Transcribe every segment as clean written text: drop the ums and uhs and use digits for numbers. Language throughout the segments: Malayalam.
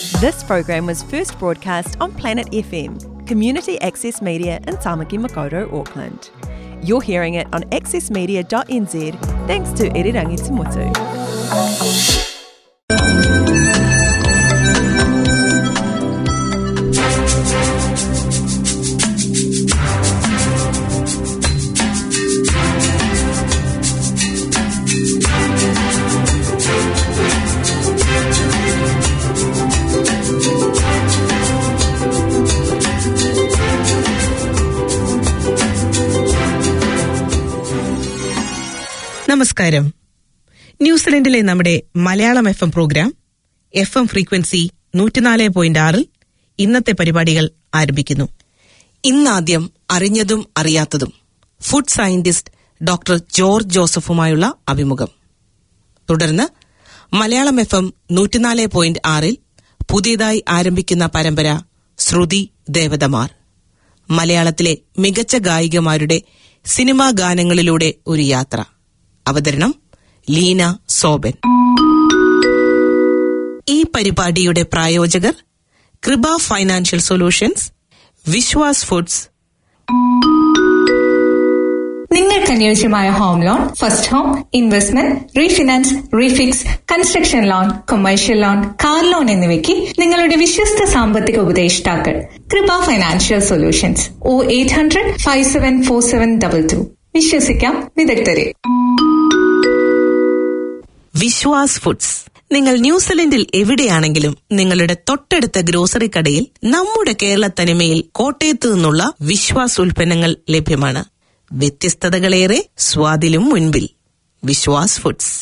This program was first broadcast on Planet FM, community access media in Tamaki Makaurau, Auckland. You're hearing it on accessmedia.nz thanks to Irirangi Tumutu. നമസ്കാരം. ന്യൂസിലൻഡിലെ നമ്മുടെ Malayalam FM program FM frequency 104.6 ഇന്നത്തെ പരിപാടികൾ ആരംഭിക്കുന്നു. ഇന്നാദ്യം അറിഞ്ഞതും അറിയാത്തതും ഫുഡ് സയന്റിസ്റ്റ് ഡോക്ടർ ജോർജ് ജോസഫുമായുള്ള അഭിമുഖം. തുടർന്ന് മലയാളം FM 104.6 പുതിയതായി ആരംഭിക്കുന്ന പരമ്പര ശ്രുതി ദേവതമാർ, മലയാളത്തിലെ മികച്ച ഗായികമാരുടെ സിനിമാ ഗാനങ്ങളിലൂടെ ഒരു യാത്ര. അവതരണം ലീന സോബൻ. ഈ പരിപാടിയുടെ പ്രായോജകർ Kripa financial solutions, Vishwas foods. നിങ്ങൾക്ക് അനുയോജ്യമായ home loan, first home, investment, refinance, refix, construction loan, commercial loan, car loan എന്നിവയ്ക്ക് നിങ്ങളുടെ വിശ്വസ്ത സാമ്പത്തിക ഉപദേഷ്ടാക്കൾ കൃപ ഫൈനാൻഷ്യൽ സൊല്യൂഷൻസ്. 0800-574722. വിശ്വസിക്കാം വിദഗ്ധരെ. വിശ്വാസ് ഫുഡ്സ്. നിങ്ങൾ ന്യൂസിലൻഡിൽ എവിടെയാണെങ്കിലും നിങ്ങളുടെ തൊട്ടടുത്ത ഗ്രോസറി കടയിൽ നമ്മുടെ കേരള തനിമയിൽ കോട്ടയത്തു നിന്നുള്ള വിശ്വാസ് ഉൽപ്പന്നങ്ങൾ ലഭ്യമാണ്. വ്യത്യസ്തതകളേറെ, സ്വാദിലും മുൻപിൽ. വിശ്വാസ് ഫുഡ്സ്.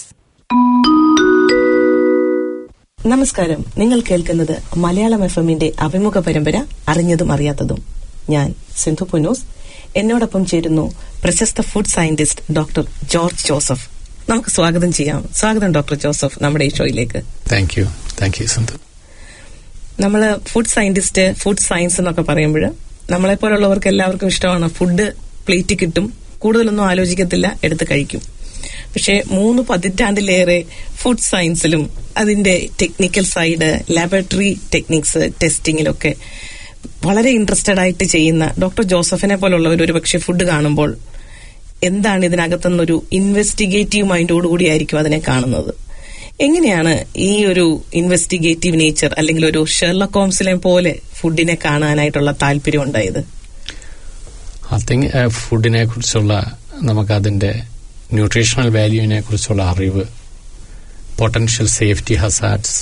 നമസ്കാരം. നിങ്ങൾ കേൾക്കുന്നത് മലയാളം FMന്റെ അഭിമുഖ പരമ്പര അറിഞ്ഞതും അറിയാത്തതും. ഞാൻ സിന്ധു പുനൂസ്. എന്നോടൊപ്പം ചേരുന്നു പ്രശസ്ത food scientist doctor George Joseph. നമുക്ക് സ്വാഗതം ചെയ്യാം. സ്വാഗതം ഡോക്ടർ ജോസഫ് നമ്മുടെ ഈ ഷോയിലേക്ക്. Thank you Sindhu. നമ്മള് ഫുഡ് സയന്റിസ്റ്റ്, ഫുഡ് സയൻസ് എന്നൊക്കെ പറയുമ്പോൾ നമ്മളെപ്പോലുള്ളവർക്ക് എല്ലാവർക്കും ഇഷ്ടമാണ്. ഫുഡ് പ്ലേറ്റ് കിട്ടും, കൂടുതലൊന്നും ആലോചിക്കത്തില്ല, എടുത്ത് കഴിക്കും. പക്ഷെ 3 പതിറ്റാണ്ടിലേറെ ഫുഡ് സയൻസിലും അതിന്റെ ടെക്നിക്കൽ സൈഡ്, ലാബറട്ടറി ടെക്നിക്സ്, ടെസ്റ്റിങ്ങിലൊക്കെ വളരെ ഇൻട്രസ്റ്റഡ് ആയിട്ട് ചെയ്യുന്ന ഡോക്ടർ ജോസഫിനെ പോലുള്ളവർ ഒരു പക്ഷെ ഫുഡ് കാണുമ്പോൾ എന്താണ് ഇതിനകത്തുനിന്നൊരു ഇൻവെസ്റ്റിഗേറ്റീവ് മൈൻഡോടുകൂടി ആയിരിക്കും അതിനെ കാണുന്നത്. എങ്ങനെയാണ് ഈ ഒരു ഇൻവെസ്റ്റിഗേറ്റീവ് നേച്ചർ, അല്ലെങ്കിൽ ഒരു ഷെർലക് ഹോംസിനെ പോലെ ഫുഡിനെ കാണാനായിട്ടുള്ള താല്പര്യം ഉണ്ടായത്? ഐ തിങ്ക് ഫുഡിനെ കുറിച്ചുള്ള നമുക്കതിന്റെ ന്യൂട്രീഷണൽ വാല്യൂവിനെ കുറിച്ചുള്ള അറിവ്, potential safety hazards,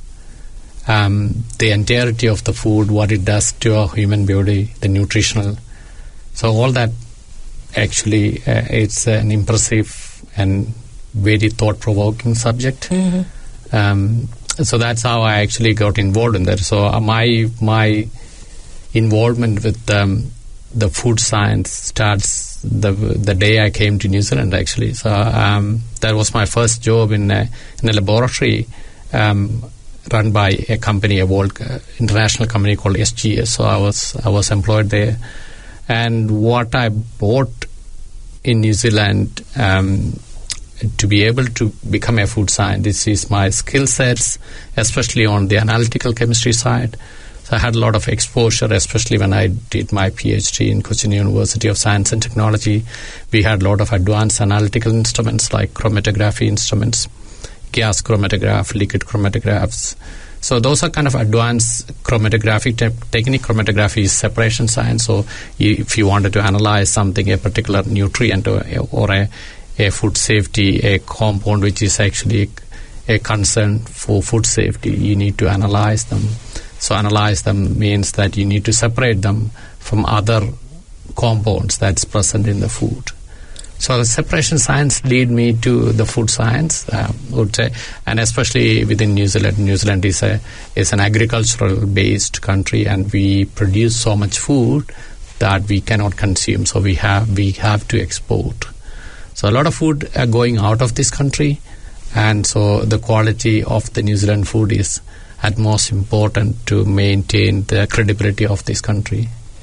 the entirety of the food, what it does to our human body, the nutritional, so all that actually it's an impressive and very thought-provoking subject. So that's how I actually got involved in that. So my involvement with the food science starts the day I came to New Zealand actually. So that was my first job in a laboratory run by a company, a world international company called SGS. So I was employed there, and what I bought in New Zealand to be able to become a food scientist is my skill sets, especially on the analytical chemistry side. So I had a lot of exposure, especially when I did my PhD in Cochin University of Science and Technology. We had a lot of advanced analytical instruments like chromatography instruments, gas chromatograph, liquid chromatographs. So those are kind of advanced chromatographic technique. Chromatography is separation science. So if you wanted to analyze something, a particular nutrient or a food safety, a compound which is actually a concern for food safety, you need to analyze them. So analyze them means that you need to separate them from other compounds that's present in the food. So the separation science lead me to the food science, would say, and especially within New Zealand. New Zealand is an agricultural based country, and we produce so much food that we cannot consume. So we have to export. So a lot of food are going out of this country, and so the quality of the New Zealand food is at most important to maintain the credibility of this country.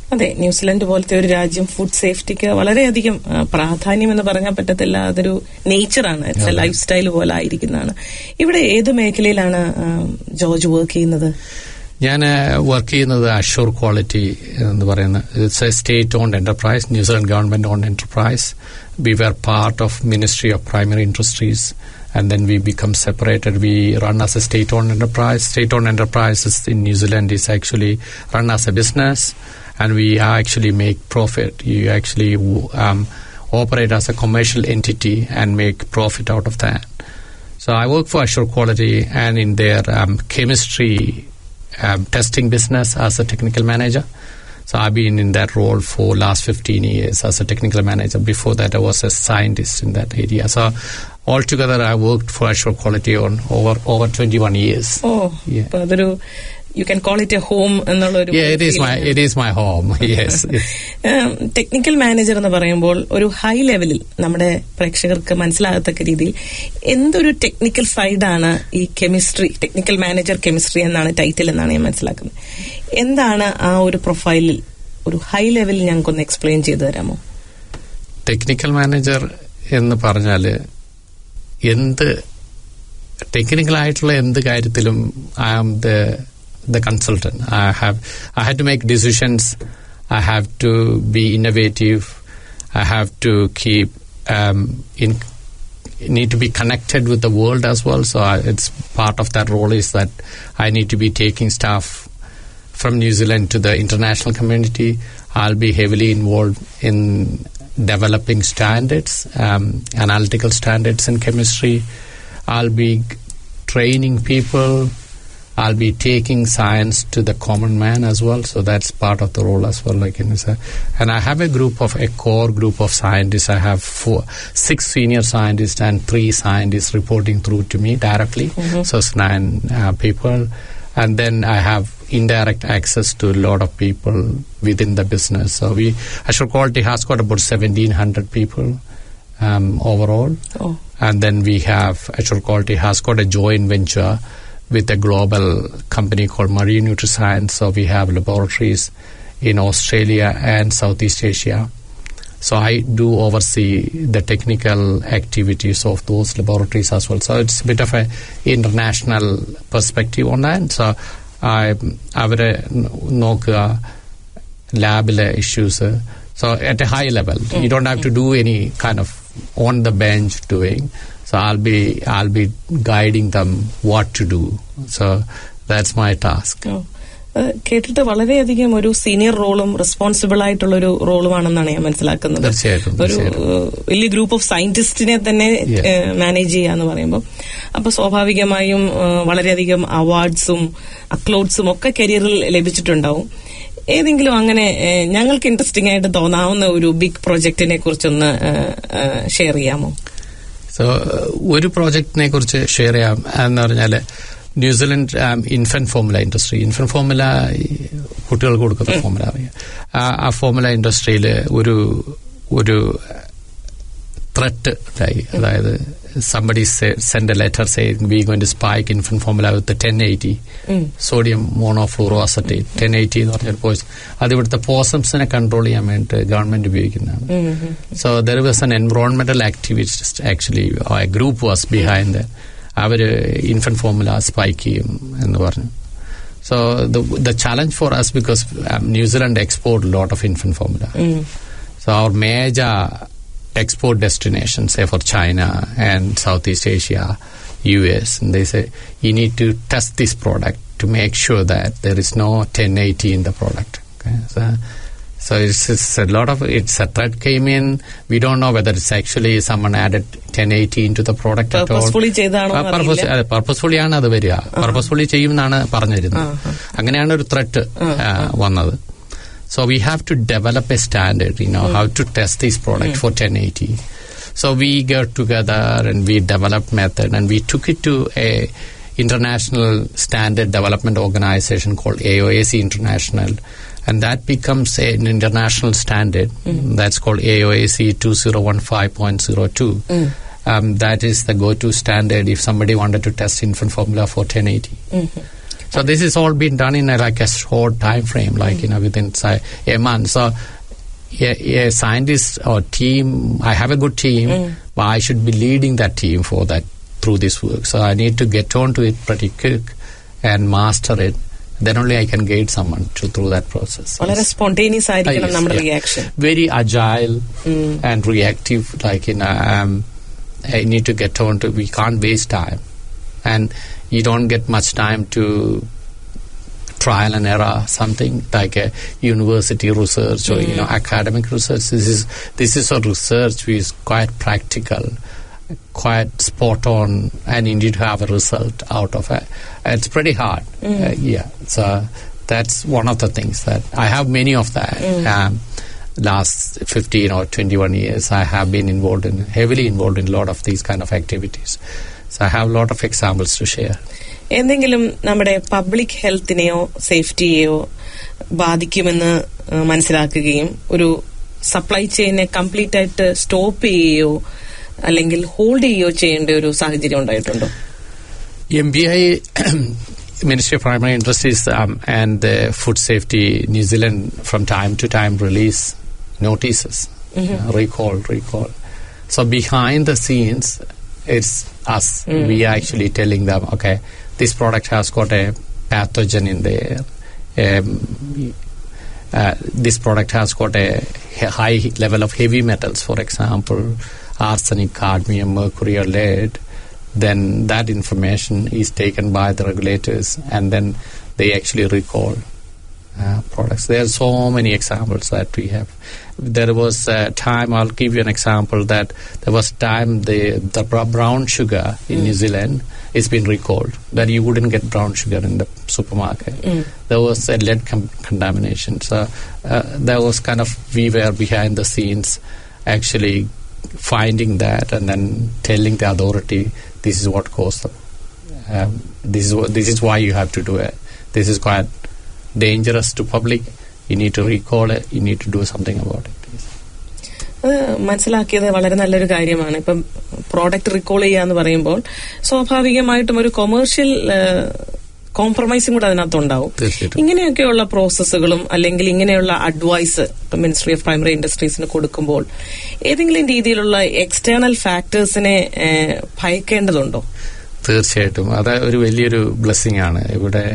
അതെ, ന്യൂസിലൻഡ് പോലത്തെ ഒരു രാജ്യം ഫുഡ് സേഫ്റ്റിക്ക് വളരെയധികം പ്രാധാന്യം എന്ന് പറഞ്ഞാൽ പറ്റത്തില്ല. അതൊരു നേച്ചറാണ്, ഇറ്റ്സ് എ ലൈഫ് സ്റ്റൈൽ പോലെ ആയിരിക്കുന്നതാണ്. ഇവിടെ ഏത് മേഖലയിലാണ് ജോർജ് വർക്ക് ചെയ്യുന്നത്? ഞാൻ വർക്ക് ചെയ്യുന്നത് അഷ്യൂർ ക്വാളിറ്റി എന്ന് പറയുന്ന it's a state owned enterprise, New Zealand government owned enterprise. We were part of ministry of primary industries and then we become separated. We run as a state-owned enterprise. State-owned enterprises in New Zealand is actually run as a business, and we actually make profit. You actually operate as a commercial entity and make profit out of that. So I work for Assure Quality and in their chemistry testing business as a technical manager. So I've been in that role for last 15 years as a technical manager. Before that, I was a scientist in that area. So altogether, I worked for Assure Quality on over 21 years. Oh, yeah. You can call it a home. Yeah, it is my home. Yes. Technical manager എന്ന് പറയുമ്പോൾ ഒരു ഹൈ ലെവലിൽ നമ്മുടെ പ്രേക്ഷകർക്ക് മനസ്സിലാകത്തക്ക രീതിയിൽ എന്തൊരു ടെക്നിക്കൽ സൈഡാണ് ഈ കെമിസ്ട്രി? ടെക്നിക്കൽ മാനേജർ കെമിസ്ട്രി എന്നാണ് ടൈറ്റിൽ എന്നാണ് ഞാൻ മനസ്സിലാക്കുന്നത്. എന്താണ് ആ ഒരു പ്രൊഫൈലിൽ ഒരു ഹൈ ലെവലിൽ ഞങ്ങൾക്കൊന്ന് എക്സ്പ്ലെയിൻ ചെയ്തു തരാമോ? ടെക്നിക്കൽ മാനേജർ എന്ന് പറഞ്ഞാൽ എന്ത് ടെക്നിക്കലായിട്ടുള്ള എന്ത് കാര്യത്തിലും I am the consultant. I had to make decisions. I have to be innovative. I have to need to be connected with the world as well. So it's part of that role is that I need to be taking staff from New Zealand to the international community. I'll be heavily involved in developing standards, analytical standards in chemistry. I'll be training people. I'll be taking science to the common man as well, so that's part of the role as well. And I have a core group of scientists. I have 6 senior scientists and 3 scientists reporting through to me directly. So it's 9 people. And then I have indirect access to a lot of people within the business. So Assure Quality has got about 1,700 people overall. Oh. And then we have Assure Quality has got a joint venture with a global company called Marine Nutriscience. So we have laboratories in Australia and Southeast Asia. So I do oversee the technical activities of those laboratories as well. So it's a bit of an international perspective on that. So avare nokka labile issues. So at a high level, you don't have to do any kind of on the bench doing. So I'll be guiding them what to do. So that's my task. കേട്ടിട്ട് വളരെയധികം ഒരു സീനിയർ റോളും റെസ്പോൺസിബിൾ ആയിട്ടുള്ള ഒരു റോളുമാണെന്നാണ് ഞാൻ മനസ്സിലാക്കുന്നത്. ഒരു വലിയ ഗ്രൂപ്പ് ഓഫ് സയന്റിസ്റ്റിനെ തന്നെ മാനേജ് ചെയ്യാന്ന് പറയുമ്പോൾ അപ്പൊ സ്വാഭാവികമായും വളരെയധികം അവാർഡ്സും അക്ലോഡ്സും ഒക്കെ കരിയറിൽ ലഭിച്ചിട്ടുണ്ടാവും. ഏതെങ്കിലും അങ്ങനെ ഞങ്ങൾക്ക് ഇൻട്രസ്റ്റിംഗ് ആയിട്ട് തോന്നാവുന്ന ഒരു ബിഗ് പ്രൊജക്ടിനെ കുറിച്ചൊന്ന് ഷെയർ ചെയ്യാമോ? സോ ഒരു പ്രോജക്റ്റിനെ കുറിച്ച് ഷെയർ ചെയ്യാം എന്ന് പറഞ്ഞാൽ New Zealand infant formula industry. Infant formula കുട്ടികൾക്ക് കൊടുക്കുന്ന ഫോർമുല അറിയാം. ആ ഫോർമുല ഇൻഡസ്ട്രിയിൽ ഒരു ത്രെറ്റ് ഉണ്ടായി. അതായത് somebody send a letter saying we're going to spike infant formula with the 1080 sodium monofluoroacetate. 1080 എന്ന് പറഞ്ഞൊരു പോയിസൺ അത് ഇവിടുത്തെ പോസംസിനെ കൺട്രോൾ ചെയ്യാൻ വേണ്ടിയിട്ട് ഗവൺമെന്റ് ഉപയോഗിക്കുന്നതാണ്. So there was an environmental activist actually, a group was behind that. അവര് ഇൻഫന്റ് ഫോർമുല സ്പൈക്ക് ചെയ്യും എന്ന് പറഞ്ഞു. So the challenge for us, because New Zealand export a lot of infant formula. So our major export destinations, say for China and Southeast Asia, US, and they say you need to test this product to make sure that there is no 1080 in the product. Okay? So it's a lot of, it's a threat came in. We don't know whether it's actually someone added 1080 into the product at all. Purposefully ആണ് അത് വരിക. Purposefully ചെയ്യുമെന്നാണ് പറഞ്ഞിരുന്നത്. അങ്ങനെയാണ് ഒരു ത്രെറ്റ് വന്നത്. So we have to develop a standard, how to test this product for 1080. So we got together and we developed method and we took it to a international standard development organization called AOAC International, and that becomes an international standard. That's called AOAC 2015.02. That is the go-to standard if somebody wanted to test infant formula for 1080. So this is all been done in a short time frame, within a month. So a scientist or team, I have a good team, but I should be leading that team through this work. So I need to get on to it pretty quick and master it. Then only I can guide someone through that process. Very spontaneous reaction. Very agile and reactive. I need to get on to. We can't waste time, and you don't get much time to trial and error. Something like a university research or academic research. This is a research which is quite practical, quite spot on, and you need to have a result out of it. It's pretty hard. So that's one of the things that I have many of that. Last 15 or 21 years I have been heavily involved in a lot of these kind of activities. So I have a lot of examples to share. എന്തെങ്കിലും നമ്മുടെ പബ്ലിക് ഹെൽത്തിനെയോ സേഫ്റ്റിയെയോ ബാധിക്കുമെന്ന് മനസ്സിലാക്കുകയും ഒരു സപ്ലൈ ചെയിനെ കംപ്ലീറ്റ് ആയിട്ട് സ്റ്റോപ്പ് ചെയ്യുകയോ അല്ലെങ്കിൽ ഹോൾഡ് ചെയ്യുകയോ ചെയ്യേണ്ട ഒരു സാഹചര്യം ഉണ്ടായിട്ടുണ്ടോ? MBI, Ministry of Primary Industries and Food Safety New Zealand from time to time release notices, recall. So behind the scenes, it's us. We are actually telling them, okay, this product has got a pathogen in there. This product has got a high level of heavy metals, for example, arsenic, cadmium, mercury or lead. Then that information is taken by the regulators and then they actually recall products. There are so many examples that we have. There was a time, I'll give you an example, that there was time the brown sugar in New Zealand is been recalled, that you wouldn't get brown sugar in the supermarket. There was a lead contamination. So there was we were behind the scenes actually finding that and then telling the authority, this is what caused them. This is why you have to do it. This is quite dangerous to public. You need to recall it. You need to do something about it. മനസ്സിലാക്കിയത് വളരെ നല്ലൊരു കാര്യമാണ്. ഇപ്പം പ്രോഡക്റ്റ് റീകോൾ ചെയ്യാന്ന് പറയുമ്പോൾ സ്വാഭാവികമായിട്ടും ഒരു കൊമേഴ്ഷ്യൽ കോംപ്രമൈസും കൂടെ അതിനകത്തുണ്ടാവും. ഇങ്ങനെയൊക്കെയുള്ള പ്രോസസ്സുകളും അല്ലെങ്കിൽ ഇങ്ങനെയുള്ള അഡ്വൈസ് ഇപ്പം മിനിസ്ട്രി ഓഫ് പ്രൈമറി ഇൻഡസ്ട്രീസിന് കൊടുക്കുമ്പോൾ ഏതെങ്കിലും രീതിയിലുള്ള എക്സ്റ്റേണൽ ഫാക്ടേഴ്സിനെ ഭയക്കേണ്ടതുണ്ടോ? തീർച്ചയായിട്ടും അത് ഒരു വലിയൊരു ബ്ലെസ്സിംഗ് ആണ്. ഇവിടെ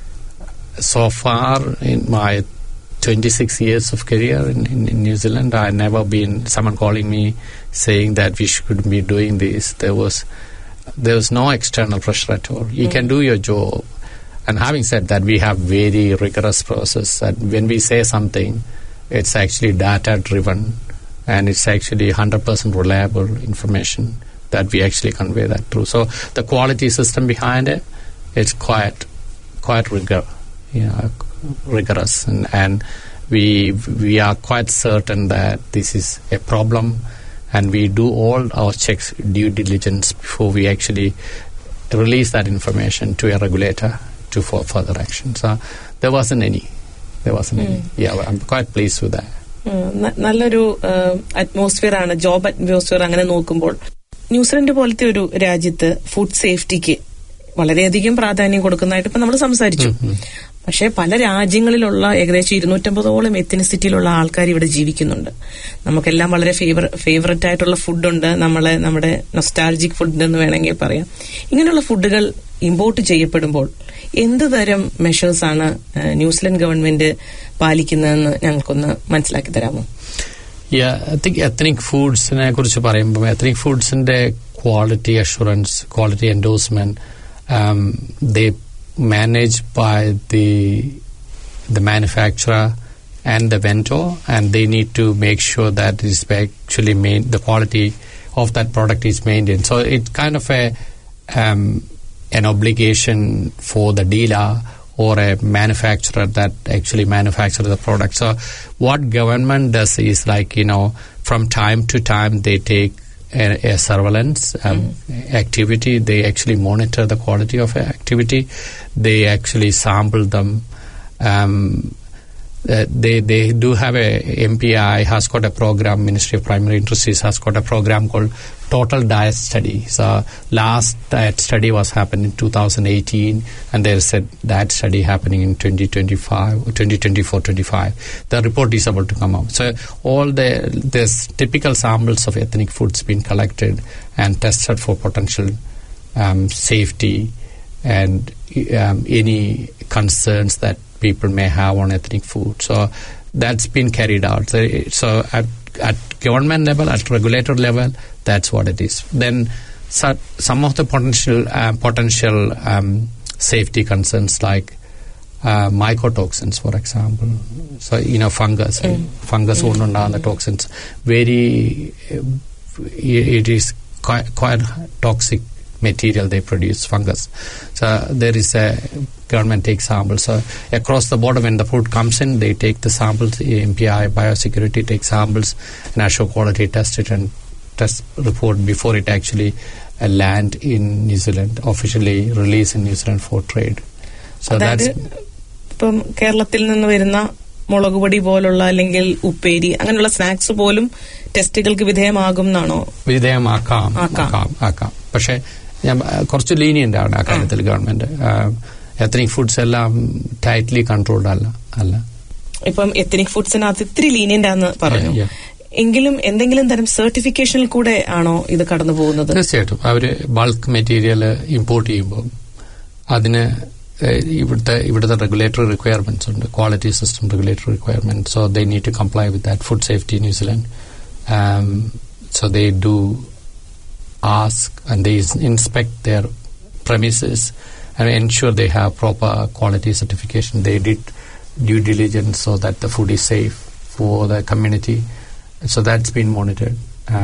so far in my 26 years of career in New Zealand, I never been someone calling me saying that we should be doing this. There was no external pressure at all. You can do your job. And having said that, we have very rigorous process. That when we say something, it's actually data driven and it's actually 100% reliable information that we actually convey that through. So the quality system behind it, it's quite rigorous, and we are quite certain that this is a problem, and we do all our checks, due diligence, before we actually release that information to a regulator for further action. So there wasn't any. Yeah, I'm quite pleased with that. നല്ലൊരു അറ്റ്മോസ്ഫിയർ ആണ്, ജോബ് അറ്റ്മോസ്ഫിയർ. അങ്ങനെ നോക്കുമ്പോൾ ന്യൂസിലൻഡ് പോലത്തെ ഒരു രാജ്യത്ത് ഫുഡ് സേഫ്റ്റിക്ക് വളരെയധികം പ്രാധാന്യം കൊടുക്കുന്നതായിട്ട് ഇപ്പൊ നമ്മൾ സംസാരിച്ചു. പക്ഷെ പല രാജ്യങ്ങളിലുള്ള ഏകദേശം 250ഓളം എത്തിനിസിറ്റിയിലുള്ള ആൾക്കാർ ഇവിടെ ജീവിക്കുന്നുണ്ട്. നമുക്കെല്ലാം വളരെ ഫേവററ്റ് ആയിട്ടുള്ള ഫുഡുണ്ട്, നമ്മുടെ നൊസ്റ്റാൾജിക് ഫുഡ് എന്ന് വേണമെങ്കിൽ പറയാം. ഇങ്ങനെയുള്ള ഫുഡുകൾ ഇമ്പോർട്ട് ചെയ്യപ്പെടുമ്പോൾ എന്ത് തരം മെഷേഴ്സ് ആണ് ന്യൂസിലൻഡ് ഗവൺമെന്റ് പാലിക്കുന്നതെന്ന് ഞങ്ങൾക്കൊന്ന് മനസ്സിലാക്കി തരാമോ? I think ethnic foodsനെ കുറിച്ച് പറയുമ്പോൾ ethnic foodsന്റെ quality assurance, quality endorsement, they managed by the manufacturer and the vendor, and they need to make sure that it is actually the quality of that product is maintained. So it's kind of an obligation for the dealer or a manufacturer that actually manufacture the product. So what government does is from time to time they take a surveillance activity. They actually monitor the quality of activity. They actually sample them. they do have a MPI has got a program. Ministry of Primary Industries has got a program called Total Diet Study. So last diet study was happened in 2018, and there is a diet study happening in 2024-25. The report is about to come out. So all there's typical samples of ethnic foods being collected and tested for potential safety and any concerns that people may have on ethnic food. So that's been carried out. So at government level, at regulator level, that's what it is. Then some of the potential safety concerns like mycotoxins, for example. So fungus the toxins. It is quite toxic material they produce, fungus. So there is a government takes samples. So across the border, when the food comes in, they take the samples. MPI biosecurity takes samples, national quality test it and test report before it actually land in New Zealand, officially released in New Zealand for trade. So that's ഇപ്പം കേരളത്തിൽ നിന്ന് വരുന്ന മുളക് പൊടി പോലുള്ള അല്ലെങ്കിൽ ഉപ്പേരി അങ്ങനെയുള്ള സ്നാക്സ് പോലും ടെസ്റ്റുകൾക്ക് വിധേയമാകും എന്നാണോ? വിധേയമാക്കാം. പക്ഷെ ഞാൻ കുറച്ച് ലീനിയന്റ് ആണ് ആ കാര്യത്തിൽ ഗവൺമെന്റ്. എത്നിക് ഫുഡ്സ് എല്ലാം ടൈറ്റ്ലി കൺട്രോൾഡ് അല്ല. ഇപ്പം എത്നിക് ഫുഡ്സിനകത്ത് ഇത്തിരി ലീനിയന്റ് ആണെന്ന് പറഞ്ഞു. എങ്കിലും എന്തെങ്കിലും തരം സർട്ടിഫിക്കേഷനിൽ കൂടെ ആണോ ഇത് കടന്നു പോകുന്നത്? തീർച്ചയായിട്ടും. അവര് ബൾക്ക് മെറ്റീരിയൽ ഇമ്പോർട്ട് ചെയ്യുമ്പോൾ അതിന് ഇവിടുത്തെ റെഗുലേറ്ററി റിക്വയർമെന്റ്സ് ഉണ്ട്, quality system regulatory requirement. So they need to comply with that. Food safety New Zealand, so they do ask and they inspect their premises and ensure they have proper quality certification. They did due diligence so that the food is safe for the community. So that's been monitored.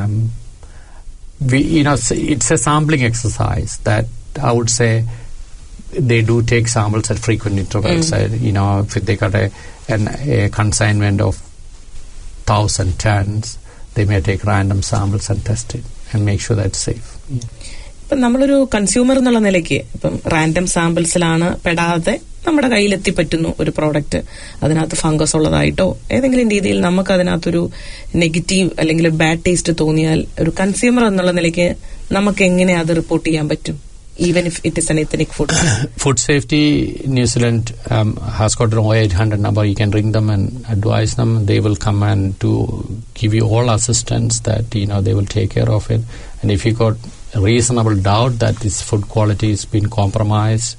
It's a sampling exercise that I would say they do take samples at frequent intervals. If they got a consignment of 1,000 tons, they may take random samples and test it and make sure that's safe. ഇപ്പം നമ്മളൊരു കൺസ്യൂമർ എന്നുള്ള നിലയ്ക്ക് ഇപ്പം റാൻഡം സാമ്പിൾസിലാണ് പെടാതെ നമ്മുടെ കയ്യിലെത്തി പറ്റുന്നു ഒരു പ്രോഡക്റ്റ്, അതിനകത്ത് ഫംഗസ് ഉള്ളതായിട്ടോ ഏതെങ്കിലും രീതിയിൽ നമുക്ക് അതിനകത്തൊരു നെഗറ്റീവ് അല്ലെങ്കിൽ ബാഡ് ടേസ്റ്റ് തോന്നിയാൽ ഒരു കൺസ്യൂമർ എന്നുള്ള നിലയ്ക്ക് നമുക്ക് എങ്ങനെ അത് റിപ്പോർട്ട് ചെയ്യാൻ പറ്റും? Even if it is an ethnic food. Food Safety New Zealand has got an 0800 number. You can ring them and advise them. They will come and give you all assistance that they will take care of it. And if you got a reasonable doubt that this food quality has been compromised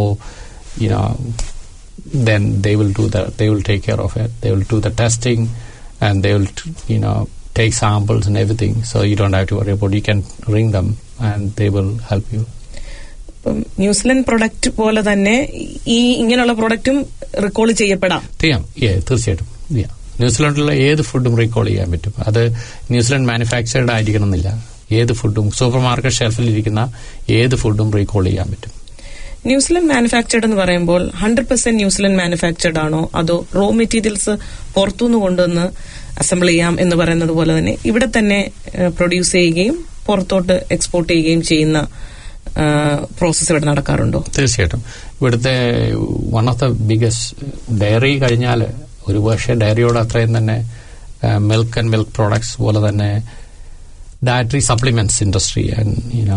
then they will do that. They will take care of it. They will do the testing and they will take samples and everything. So you don't have to worry about it. You can ring them and they will help you. New Zealand product പോലെ തന്നെ ഈ ഇങ്ങനെയുള്ള പ്രൊഡക്റ്റും റീകോൾ ചെയ്യപ്പെടാം. തീർച്ചയായിട്ടും. ന്യൂസിലൻഡിലുള്ള ഏത് ഫുഡും റീകോൾ ചെയ്യാൻ പറ്റും. അത് ന്യൂസിലൻഡ് മാനുഫാക്ചർഡ് ആയിരിക്കണം എന്നില്ല. ഏത് ഫുഡും സൂപ്പർ മാർക്കറ്റ് ഷെൽഫിൽ ഇരിക്കുന്ന ഏത് ഫുഡും റീകോൾ ചെയ്യാൻ പറ്റും. ന്യൂസിലൻഡ് മാനുഫാക്ചർഡ് എന്ന് പറയുമ്പോൾ 100% ന്യൂസിലൻഡ് മാനുഫാക്ചർഡ് ആണോ അതോ റോ മെറ്റീരിയൽസ് പുറത്തുനിന്ന് കൊണ്ടുവന്ന് അസംബിൾ ചെയ്യാം എന്ന് പറയുന്നത് പോലെ തന്നെ ഇവിടെ തന്നെ പ്രൊഡ്യൂസ് ചെയ്യുകയും പുറത്തോട്ട് എക്സ്പോർട്ട് ചെയ്യുകയും ചെയ്യുന്ന പ്രോസസ് ഇവിടെ നടക്കാറുണ്ടോ? തീർച്ചയായിട്ടും. ഇവിടുത്തെ one of the biggest dairy കഴിഞ്ഞാൽ ഒരു പക്ഷേ ഡയറിയോട് അത്രയും തന്നെ മിൽക്ക് ആൻഡ് മിൽക്ക് പ്രോഡക്ട്സ് പോലെ തന്നെ dietary supplements industry and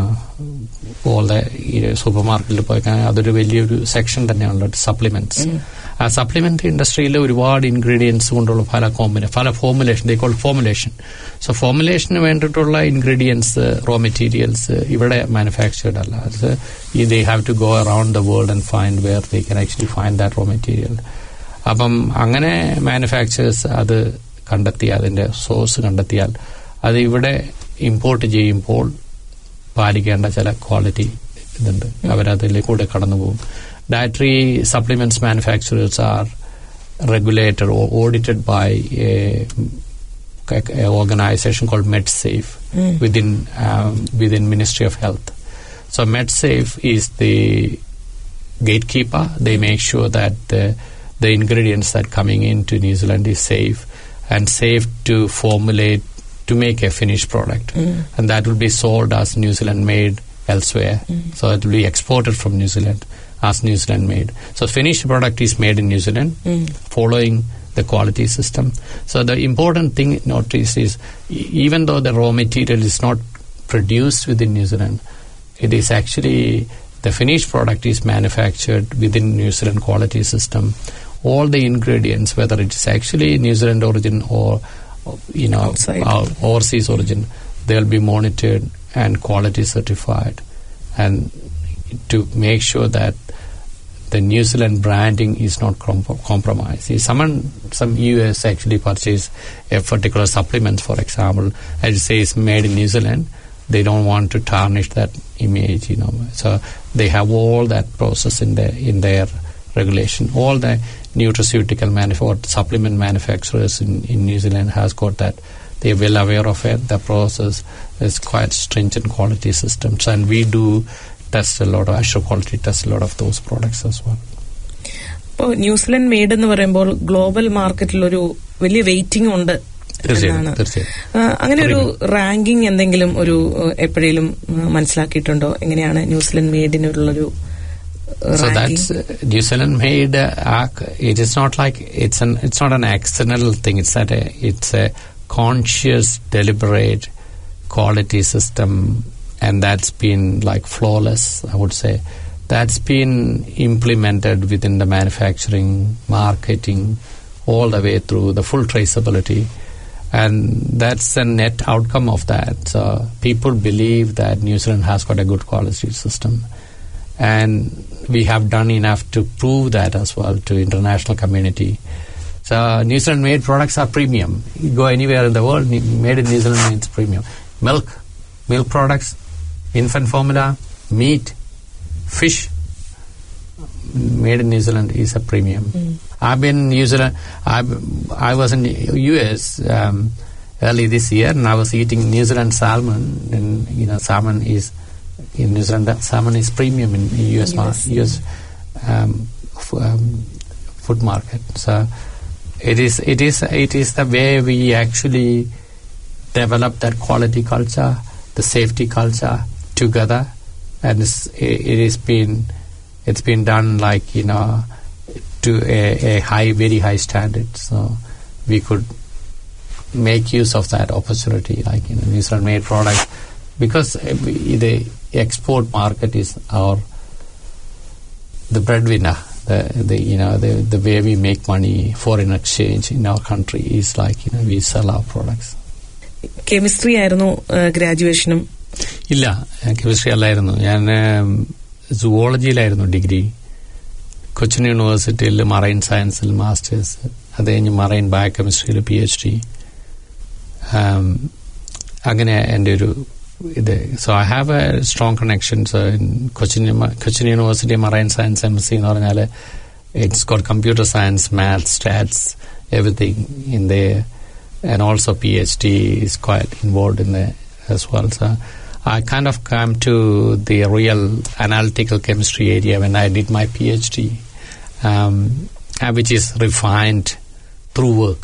all the super മാർക്കറ്റിൽ പോയി കഴിഞ്ഞാൽ അതൊരു വലിയൊരു സെക്ഷൻ തന്നെയാണല്ലോ സപ്ലിമെന്റ്സ്. ആ സപ്ലിമെന്റ് ഇൻഡസ്ട്രിയിൽ ഒരുപാട് ഇൻഗ്രീഡിയൻസ് കൊണ്ടുള്ള പല formulation, they call formulation. So ഫോർമുലേഷന് വേണ്ടിയിട്ടുള്ള ഇൻഗ്രീഡിയൻസ്, റോ മെറ്റീരിയൽസ് ഇവിടെ മാനുഫാക്ചേർഡ് അല്ല. They have to go around the world and find where they can actually find that raw material. അപ്പം അങ്ങനെ മാനുഫാക്ചേഴ്സ് അത് കണ്ടെത്തി, അതിന്റെ സോഴ്സ് കണ്ടെത്തിയാൽ അത് ഇവിടെ ഇമ്പോർട്ട് ചെയ്യുമ്പോൾ പാലിക്കേണ്ട ചില ക്വാളിറ്റി ഇതുണ്ട്, അവരതിലേക്കൂടെ കടന്നു പോകും. Dietary supplements manufacturers are regulated or audited by a organization called MedSafe within Ministry of Health. So MedSafe is the gatekeeper. They make sure that the ingredients that coming into New Zealand is safe and safe to formulate to make a finished product, and that will be sold as New Zealand made elsewhere. So it will be exported from New Zealand as New Zealand made. So finished product is made in New Zealand following the quality system. So the important thing notice is, even though the raw material is not produced within New Zealand, it is actually the finished product is manufactured within New Zealand quality system. All the ingredients, whether it is actually New Zealand origin or overseas origin, they'll be monitored and quality certified, and to make sure that the New Zealand branding is not compromised. See, some US actually purchase a particular supplement, for example, and it says made in New Zealand. They don't want to tarnish that image, So they have all that process in their regulation. All the nutraceutical or supplement manufacturers in New Zealand has got that. They're well aware of it. The process is quite stringent quality systems, and we do test a lot of Assure Quality test a lot of those products as well. ഇപ്പോൾ ന്യൂസിലൻഡ് മെയ്ഡ് എന്ന് പറയുമ്പോൾ ഗ്ലോബൽ മാർക്കറ്റിൽ ഒരു വലിയ വെയിറ്റിംഗ് ഉണ്ട്. അങ്ങനെ ഒരു റാങ്കിങ് എന്തെങ്കിലും ഒരു എപ്പോഴേലും മനസ്സിലാക്കിയിട്ടുണ്ടോ? എങ്ങനെയാണ് ന്യൂസിലൻഡ് മെയ്ഡിനുള്ളൊരു So that's New Zealand made. It is not like it's not an accidental thing. It's a conscious, deliberate quality system, and that's been like flawless, I would say. That's been implemented within the manufacturing, marketing, all the way through the full traceability, and that's the net outcome of that. So people believe that New Zealand has got a good quality system, and we have done enough to prove that as well to international community. So New Zealand made products are premium. You go anywhere in the world, made in New Zealand means premium. Milk products, infant formula, meat, fish, made in New Zealand is a premium. I've been in New Zealand. I was in US early this year, and I was eating New Zealand salmon. And salmon is in New Zealand. Salmon is premium in US food market. So it is the way we actually develop that quality culture, the safety culture together, and it's been done like to a very high standard. So we could make use of that opportunity, like New Zealand made products, because the export market is the breadwinner. The way we make money, foreign exchange in our country is like we sell our products. Chemistry ആയിരുന്നു ഗ്രാജുവേഷനും? ഇല്ല, കെമിസ്ട്രി അല്ലായിരുന്നു. ഞാൻ സുവോളജിയിലായിരുന്നു ഡിഗ്രി. കൊച്ചിൻ യൂണിവേഴ്സിറ്റിയിൽ മറൈൻ സയൻസിൽ മാസ്റ്റേഴ്സ്, അത് കഴിഞ്ഞ് മറൈൻ ബയോകെമിസ്ട്രിയിൽ PhD. അങ്ങനെ എൻ്റെ ഒരു ഇത്. So I have a strong connections in Cochin university marine science MSc എന്ന് പറഞ്ഞാൽ it's got computer science, maths, stats, everything in there, and also PhD is quite involved in there as well. So I kind of came to the real analytical chemistry area when I did my PhD, which is refined through work.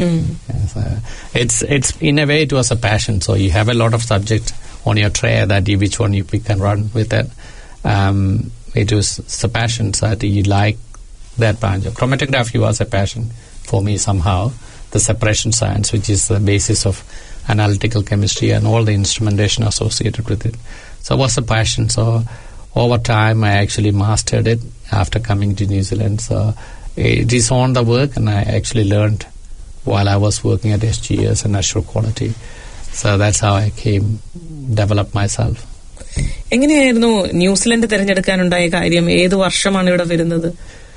It's in a way it was a passion. So you have a lot of subjects on your tray that which one you pick and run with it. It was the passion that you like that branch. Chromatography was a passion for me somehow. The separation science, which is the basis of analytical chemistry and all the instrumentation associated with it. So it was a passion. So over time I actually mastered it after coming to New Zealand. So it is on the work, and I actually learned while I was working at SGS and Assure Quality. So that's how I developed myself. എങ്ങനെയായിരുന്നു ന്യൂസിലൻഡ് തിരഞ്ഞെടുക്കാനുണ്ടായ കാര്യം? ഏത് വർഷമാണ് ഇവിടെ വരുന്നത്?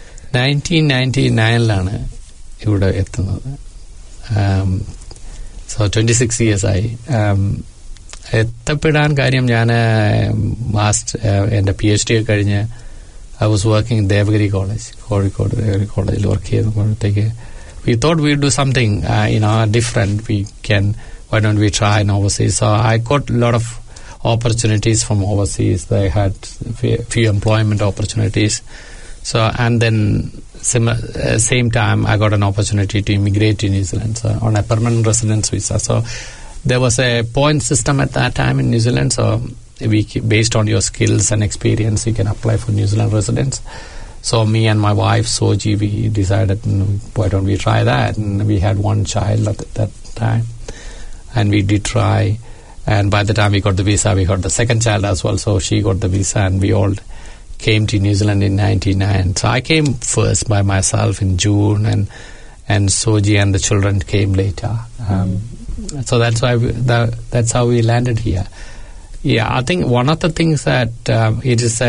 1999 ഇവിടെ എത്തുന്നത്. So 26 years ആയി. എത്തപ്പെടാൻ കാര്യം, ഞാൻ എൻ്റെ PhD ഒക്കെ കഴിഞ്ഞ് I was working in Devagiri college, Kozhikode Devagiri കോളേജിൽ വർക്ക് ചെയ്തപ്പോഴത്തേക്ക് we thought we'd do something different. Why don't we try in overseas? So I got a lot of opportunities from overseas. They had few employment opportunities. So, and then same time I got an opportunity to immigrate to New Zealand, so on a permanent residence visa. So there was a point system at that time in New Zealand. So based on your skills and experience, you can apply for New Zealand residence. So me and my wife, Soji, we decided, why don't we try that? And we had one child at that time. And we did try. And by the time we got the visa, we got the second child as well. So she got the visa, and we all came to New Zealand in 1999. So I came first by myself in June, and Soji and the children came later. So that's why that's how we landed here. Yeah, I think one of the things that it is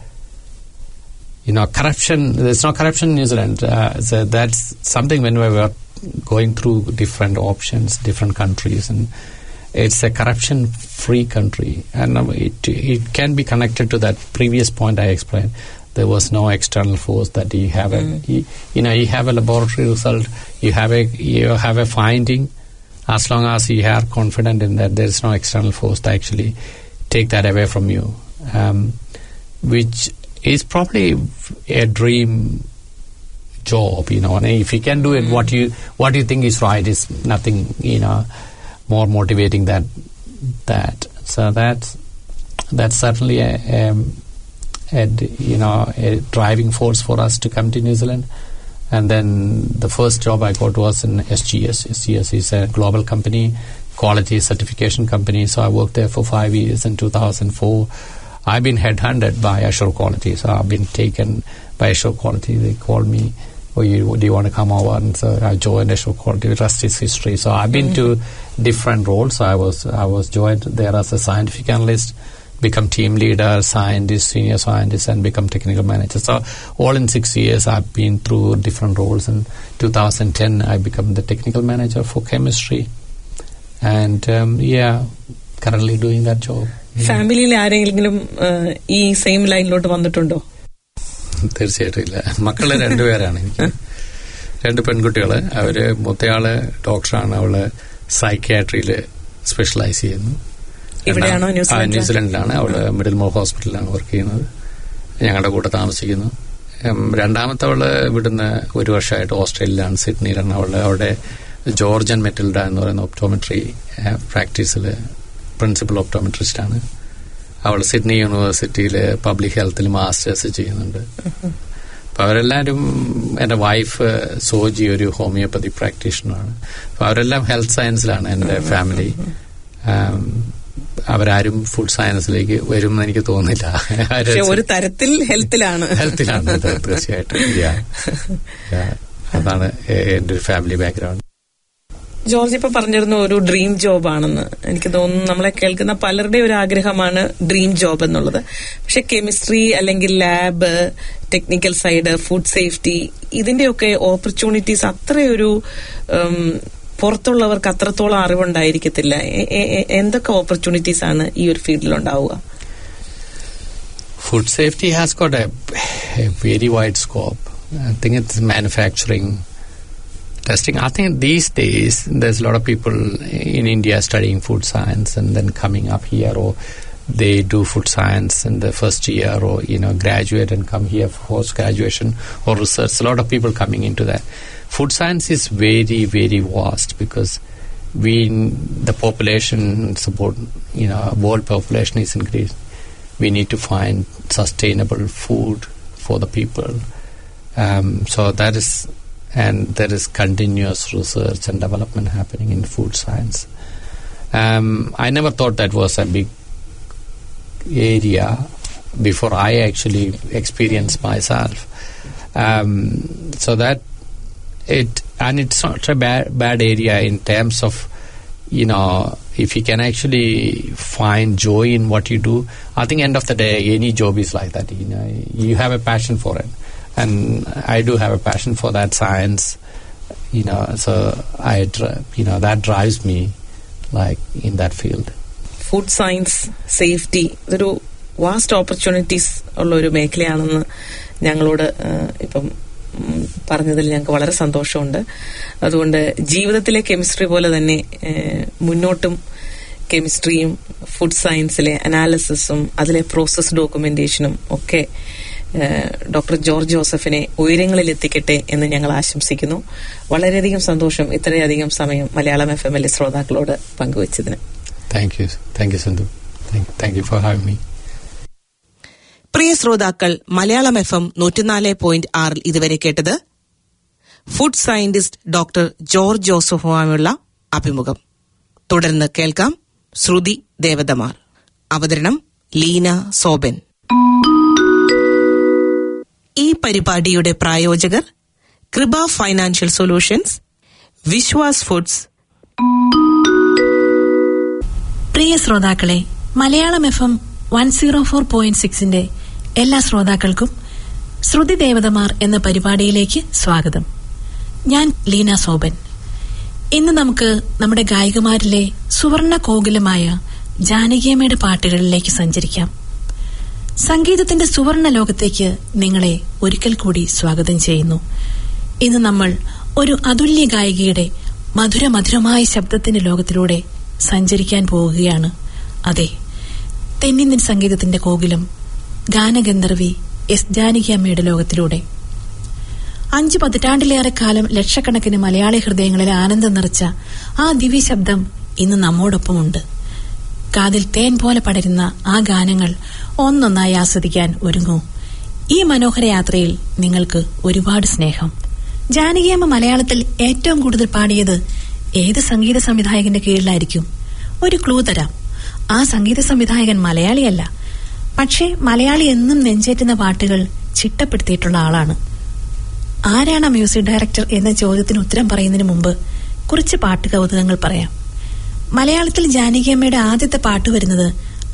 corruption. There's no corruption in New Zealand. So that's something when we were going through different options, different countries, and it's a corruption-free country, and it can be connected to that previous point I explained. There was no external force that you have you have a laboratory result, you have a finding. As long as you are confident in that, there is no external force to actually take that away from you, which is probably a dream job. And if you can do it, what you think is right is nothing. More motivating that. So that's certainly a driving force for us to come to New Zealand. And then the first job I got was in SGS. SGS is a global company, quality certification company. So I worked there for 5 years. In 2004, I've been headhunted by Assure Quality. So I've been taken by Assure Quality. They called me, do you want to come over? And so I joined Assure Quality. The rest is history. So I've been to different roles. So I was joined there as a scientific analyst, become team leader, scientist, senior scientist, and become technical manager. So all in 6 years, I've been through different roles. In 2010, I became the technical manager for chemistry. And currently doing that job. ഫാമിലിയിൽ ആരെങ്കിലും ഈ സെയിം ലൈനിലോട്ട് വന്നിട്ടുണ്ടോ? തീർച്ചയായിട്ടും ഇല്ല. മക്കള് രണ്ടുപേരാണ് എനിക്ക്. 2 പെൺകുട്ടികള്. അവര് മൂത്തയാള് ഡോക്ടറാണ്. അവള് സൈക്യാട്രിയില് സ്പെഷ്യലൈസ് ചെയ്യുന്നു. ഇവിടെയാണോ? ന്യൂസിലൻഡിലാണ്. അവള് മിഡിൽമോർ ഹോസ്പിറ്റലിലാണ് വർക്ക് ചെയ്യുന്നത്. ഞങ്ങളുടെ കൂടെ താമസിക്കുന്നു. രണ്ടാമത്തവള് ഇവിടുന്ന് 1 വർഷമായിട്ട് ഓസ്ട്രേലിയയിലാണ്, സിഡ്നിയിലാണ്. അവിടെ ജോർജൻ മെറ്റിൽഡ എന്ന് പറയുന്ന ഒപ്റ്റോമെട്രി പ്രാക്ടീസിൽ പ്രിൻസിപ്പൽ ഒപ്റ്റോമെട്രിസ്റ്റ് ആണ്. അവൾ സിഡ്നി യൂണിവേഴ്സിറ്റിയിൽ പബ്ലിക് ഹെൽത്തിൽ മാസ്റ്റേഴ്സ് ചെയ്യുന്നുണ്ട്. അപ്പൊ അവരെല്ലാവരും, എന്റെ വൈഫ് സോജി ഒരു ഹോമിയോപ്പതി പ്രാക്ടീഷണറാണ്. അപ്പൊ അവരെല്ലാം ഹെൽത്ത് സയൻസിലാണ് എന്റെ ഫാമിലി. അവരാരും ഫുഡ് സയൻസിലേക്ക് വരുമെന്ന് എനിക്ക് തോന്നുന്നില്ല. ഒരു തരത്തിൽ ഹെൽത്തിലാണ് തീർച്ചയായിട്ടും. അതാണ് എന്റെ ഒരു ഫാമിലി ബാക്ക്ഗ്രൗണ്ട്. ജോർജ് ഇപ്പൊ പറഞ്ഞിരുന്നു ഒരു ഡ്രീം ജോബ് ആണെന്ന്. എനിക്ക് തോന്നുന്നു നമ്മളെ കേൾക്കുന്ന പലരുടെ ഒരു ആഗ്രഹമാണ് ഡ്രീം ജോബ് എന്നുള്ളത്. പക്ഷെ കെമിസ്ട്രി അല്ലെങ്കിൽ lab, technical side, food safety, ഇതിന്റെയൊക്കെ ഓപ്പർച്യൂണിറ്റീസ് അത്രയൊരു പുറത്തുള്ളവർക്ക് അത്രത്തോളം അറിവുണ്ടായിരിക്കത്തില്ല. എന്തൊക്കെ ഓപ്പർച്യൂണിറ്റീസ് ആണ് ഈ ഒരു ഫീൽഡിൽ ഉണ്ടാവുക? Food safety has got a very wide scope. I think it's manufacturing, testing. I think these days there's a lot of people in India studying food science and then coming up here, or they do food science in the first year, or graduate and come here for post graduation or research. A lot of people coming into that. Food science is very, very vast because the population support, world population is increasing. We need to find sustainable food for the people. So that is, and there is continuous research and development happening in food science. I never thought that was a big area before I actually experienced myself. So that it's not a bad area in terms of, if you can actually find joy in what you do. I think end of the day, any job is like that. You have a passion for it. And I do have a passion for that science, so that drives me like in that field. Food science, safety, ഇതൊരു വാസ്റ്റ് ഓപ്പർച്യൂണിറ്റീസ് ഉള്ള ഒരു മേഖലയാണെന്ന് ഞങ്ങളോട് ഇപ്പം പറഞ്ഞതിൽ ഞങ്ങൾക്ക് വളരെ സന്തോഷമുണ്ട്. അതുകൊണ്ട് ജീവിതത്തിലെ കെമിസ്ട്രി പോലെ തന്നെ മുന്നോട്ടും കെമിസ്ട്രിയും ഫുഡ് സയൻസിലെ അനാലിസിസും അതിലെ പ്രോസസ് ഡോക്യുമെന്റേഷനും ഒക്കെ ഡോക്ടർ ജോർജ് ജോസഫിനെ ഉയരങ്ങളിൽ എത്തിക്കട്ടെ എന്ന് ഞങ്ങൾ ആശംസിക്കുന്നു. വളരെയധികം സന്തോഷം ഇത്രയധികം സമയം Malayalam FM ശ്രോതാക്കളോട് പങ്കുവച്ചതിന്. Thank you, Sindhu. Thank you for having me. പ്രിയ ശ്രോതാക്കൾ, മലയാളം FM 104.6 ഇതുവരെ കേട്ടത് ഫുഡ് സയന്റിസ്റ്റ് ഡോക്ടർ ജോർജ് ജോസഫുമായുള്ള അഭിമുഖം. തുടർന്ന് കേൾക്കാം ശ്രുതി ദേവതമാർ. അവതരണം ലീന സോബൻ. ഈ പരിപാടിയുടെ പ്രായോജകർ Kripa financial solutions, Vishwas foods. പ്രിയ ശ്രോതാക്കളെ, മലയാളം FM 104.6 എല്ലാ ശ്രോതാക്കൾക്കും ശ്രുതി ദേവതമാർ എന്ന പരിപാടിയിലേക്ക് സ്വാഗതം. ഞാൻ ലീന സോബൻ. ഇന്ന് നമുക്ക് നമ്മുടെ ഗായികമാരിലെ സുവർണ കോകിലമായ ജാനകിയമ്മയുടെ പാട്ടുകളിലേക്ക് സഞ്ചരിക്കാം. സംഗീതത്തിന്റെ സുവർണ ലോകത്തേക്ക് നിങ്ങളെ ഒരിക്കൽ കൂടി സ്വാഗതം ചെയ്യുന്നു. ഇന്ന് നമ്മൾ ഒരു അതുല്യ ഗായികയുടെ മധുരമധുരമായ ശബ്ദത്തിന്റെ ലോകത്തിലൂടെ സഞ്ചരിക്കാൻ പോവുകയാണ്. അതെ, തെന്നിന്ത്യൻ സംഗീതത്തിന്റെ കോകിലം ഗാനഗന്ധർവി എസ് ജാനകിയമ്മയുടെ ലോകത്തിലൂടെ 5 പതിറ്റാണ്ടിലേറെ കാലം ലക്ഷക്കണക്കിന് മലയാളി ഹൃദയങ്ങളിൽ ആനന്ദം നിറച്ച ആ ദിവ്യ ശബ്ദം ഇന്ന് നമ്മോടൊപ്പമുണ്ട്. കാതിൽ തേൻ പോലെ പടരുന്ന ആ ഗാനങ്ങൾ ഒന്നൊന്നായി ആസ്വദിക്കാൻ ഒരുങ്ങൂ. ഈ മനോഹര യാത്രയിൽ നിങ്ങൾക്ക് ഒരുപാട് സ്നേഹം. ജാനകിയമ്മ മലയാളത്തിൽ ഏറ്റവും കൂടുതൽ പാടിയത് ഏത് സംഗീത സംവിധായകന്റെ കീഴിലായിരിക്കും? ഒരു ക്ലൂ തരാം. ആ സംഗീത സംവിധായകൻ മലയാളിയല്ല, പക്ഷേ മലയാളി എന്നും നെഞ്ചേറ്റുന്ന പാട്ടുകൾ ചിട്ടപ്പെടുത്തിയിട്ടുള്ള ആളാണ്. ആരാണ് മ്യൂസിക് ഡയറക്ടർ എന്ന ചോദ്യത്തിന് ഉത്തരം പറയുന്നതിന് മുമ്പ് കുറച്ച് പാട്ട് കൗതുകങ്ങൾ പറയാം. മലയാളത്തിൽ ജാനകിയമ്മയുടെ ആദ്യത്തെ പാട്ട് വരുന്നത്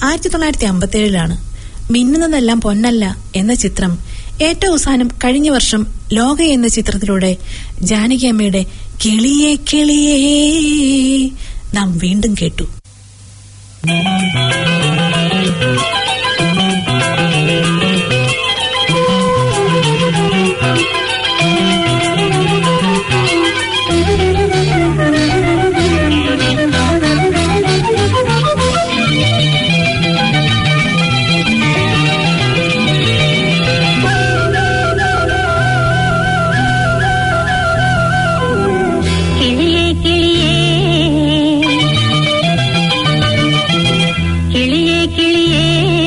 1957 മിന്നുന്നതെല്ലാം പൊന്നല്ല എന്ന ചിത്രം ഏറ്റവും അവസാനം കഴിഞ്ഞ വർഷം ലോക എന്ന ചിത്രത്തിലൂടെ ജാനകിയമ്മയുടെ കിളിയേ കിളിയേ നാം വീണ്ടും കേട്ടു. കിളിയേ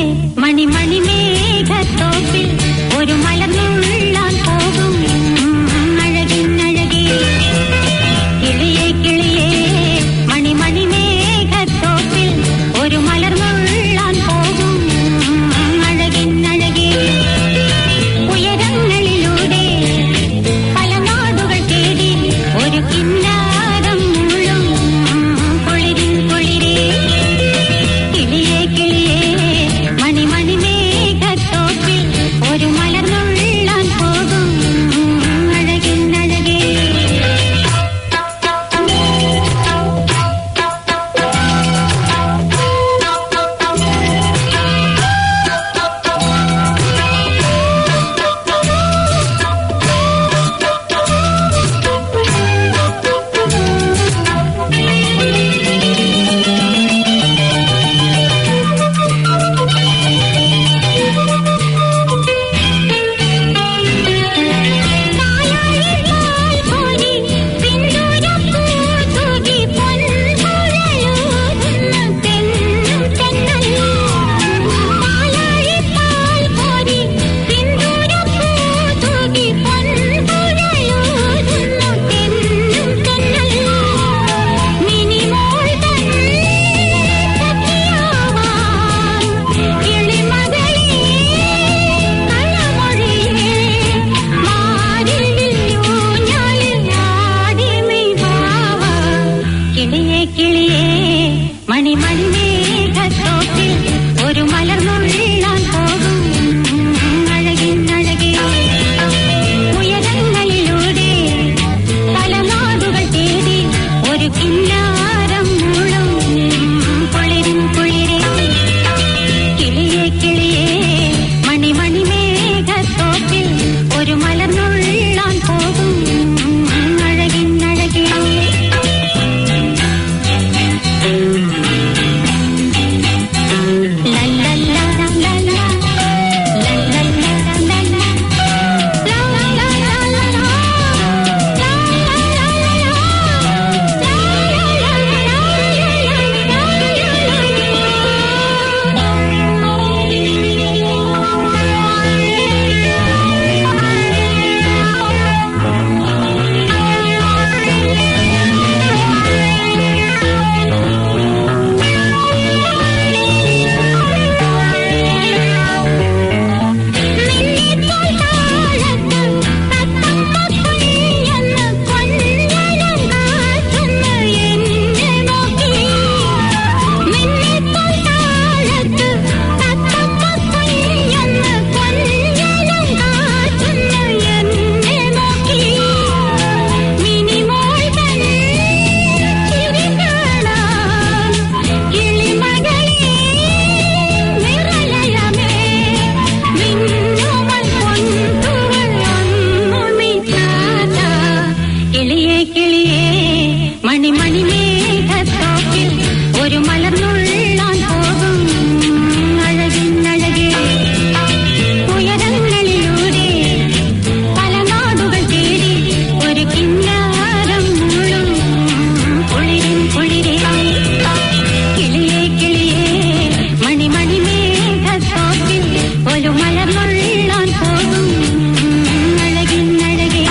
ഒരു മലർന്നുള്ളാൻ പോകും അഴകിന്നഴകേ ഉയരങ്ങളിലൂടെ പല നാടുകൾ തേടി ഒരു കിന്നാരം മൂളും കുളിരിൻ കുളിരേ കിളിയേ കിളിയേ മണിമണി മേഘത്തോപ്പിൽ ഒരു മലർന്നുള്ളാൻ പോകും അഴകിന്നഴകേ.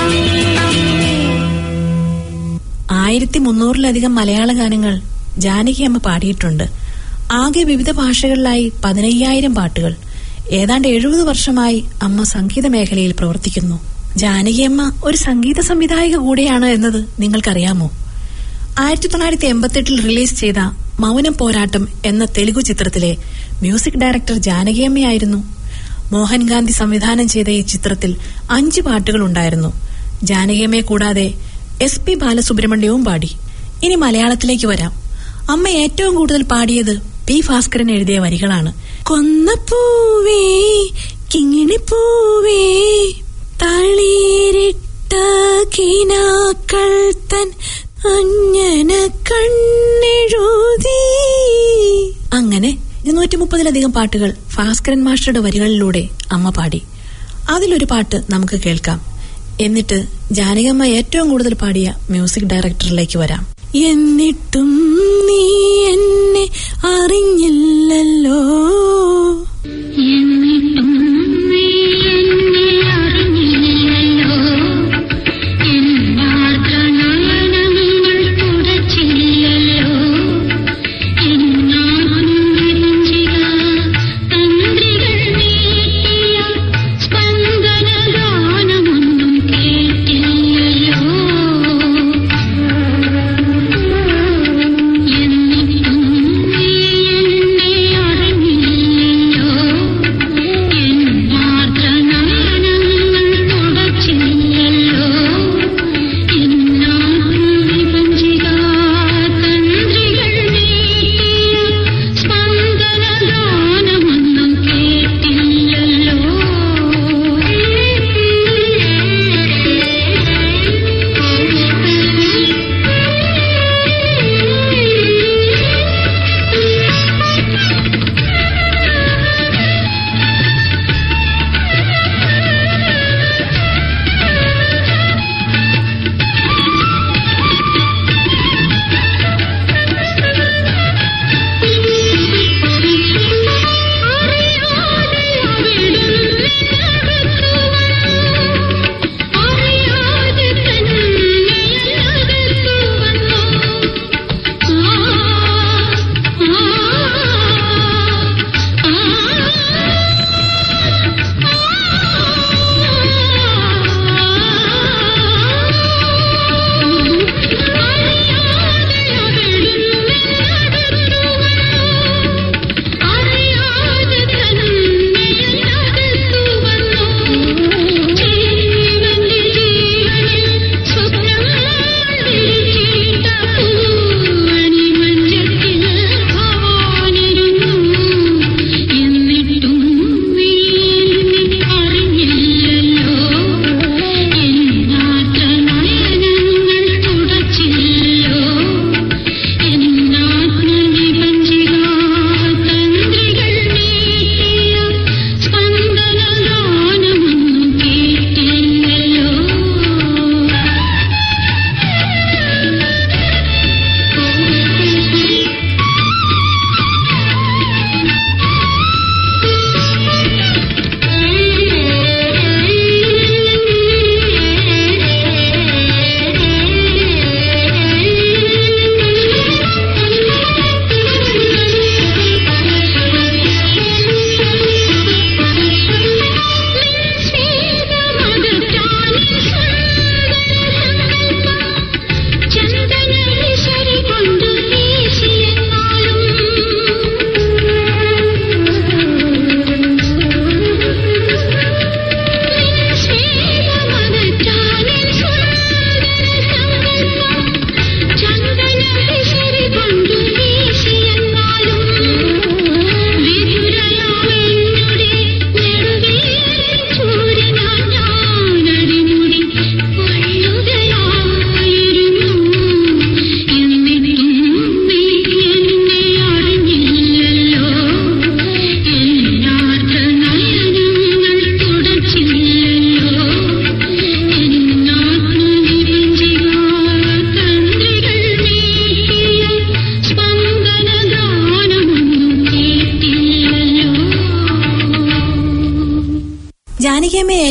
1300-ലധികം മലയാള ഗാനങ്ങൾ ജാനകി അമ്മ പാടിയിട്ടുണ്ട്. ആകെ വിവിധ ഭാഷകളിലായി 15,000 പാട്ടുകൾ. ഏതാണ്ട് 70 വർഷമായി അമ്മ സംഗീത മേഖലയിൽ പ്രവർത്തിക്കുന്നു. ജാനകിയമ്മ ഒരു സംഗീത സംവിധായിക കൂടെയാണ് എന്നത് നിങ്ങൾക്കറിയാമോ? 1988 റിലീസ് ചെയ്ത മൗനം പോരാട്ടം എന്ന തെലുഗു ചിത്രത്തിലെ മ്യൂസിക് ഡയറക്ടർ ജാനകിയമ്മയായിരുന്നു. മോഹൻഗാന്ധി സംവിധാനം ചെയ്ത ഈ ചിത്രത്തിൽ 5 പാട്ടുകൾ ഉണ്ടായിരുന്നു. ജാനകിയമ്മയെ കൂടാതെ SP ബാലസുബ്രഹ്മണ്യവും പാടി. ഇനി മലയാളത്തിലേക്ക് വരാം. അമ്മ ഏറ്റവും കൂടുതൽ പാടിയത് P ഭാസ്കരൻ എഴുതിയ വരികളാണ്. കൊന്നപ്പൂവേ കിങ്ങിണിപ്പൂവേ തളിരിട്ട കിനാക്കൾ തൻ അഞ്ജന കണ്ണെഴുതി. അങ്ങനെ 230-ലധികം പാട്ടുകൾ ഭാസ്കരൻ മാസ്റ്ററുടെ വരികളിലൂടെ അമ്മ പാടി. അതിലൊരു പാട്ട് നമുക്ക് കേൾക്കാം. എന്നിട്ട് ജാനകിയമ്മ ഏറ്റവും കൂടുതൽ പാടിയ മ്യൂസിക് ഡയറക്ടറിലേക്ക് വരാം. എന്നിട്ടും നീ എന്നെ അറിഞ്ഞില്ലല്ലോ, എന്നിട്ടും നീ എന്നെ അറിഞ്ഞില്ലല്ലോ, എന്നാർദ്രനയനങ്ങൾ തുടച്ചില്ലല്ലോ, എന്നാലും വിരിഞ്ചിക തന്ത്രികൾ നീട്ടിയ സ്പന്ദനഗാനമൊന്നും കേട്ടില്ലല്ലോ, എന്നിട്ടും നീ എന്നെ അറിഞ്ഞില്ലല്ലോ.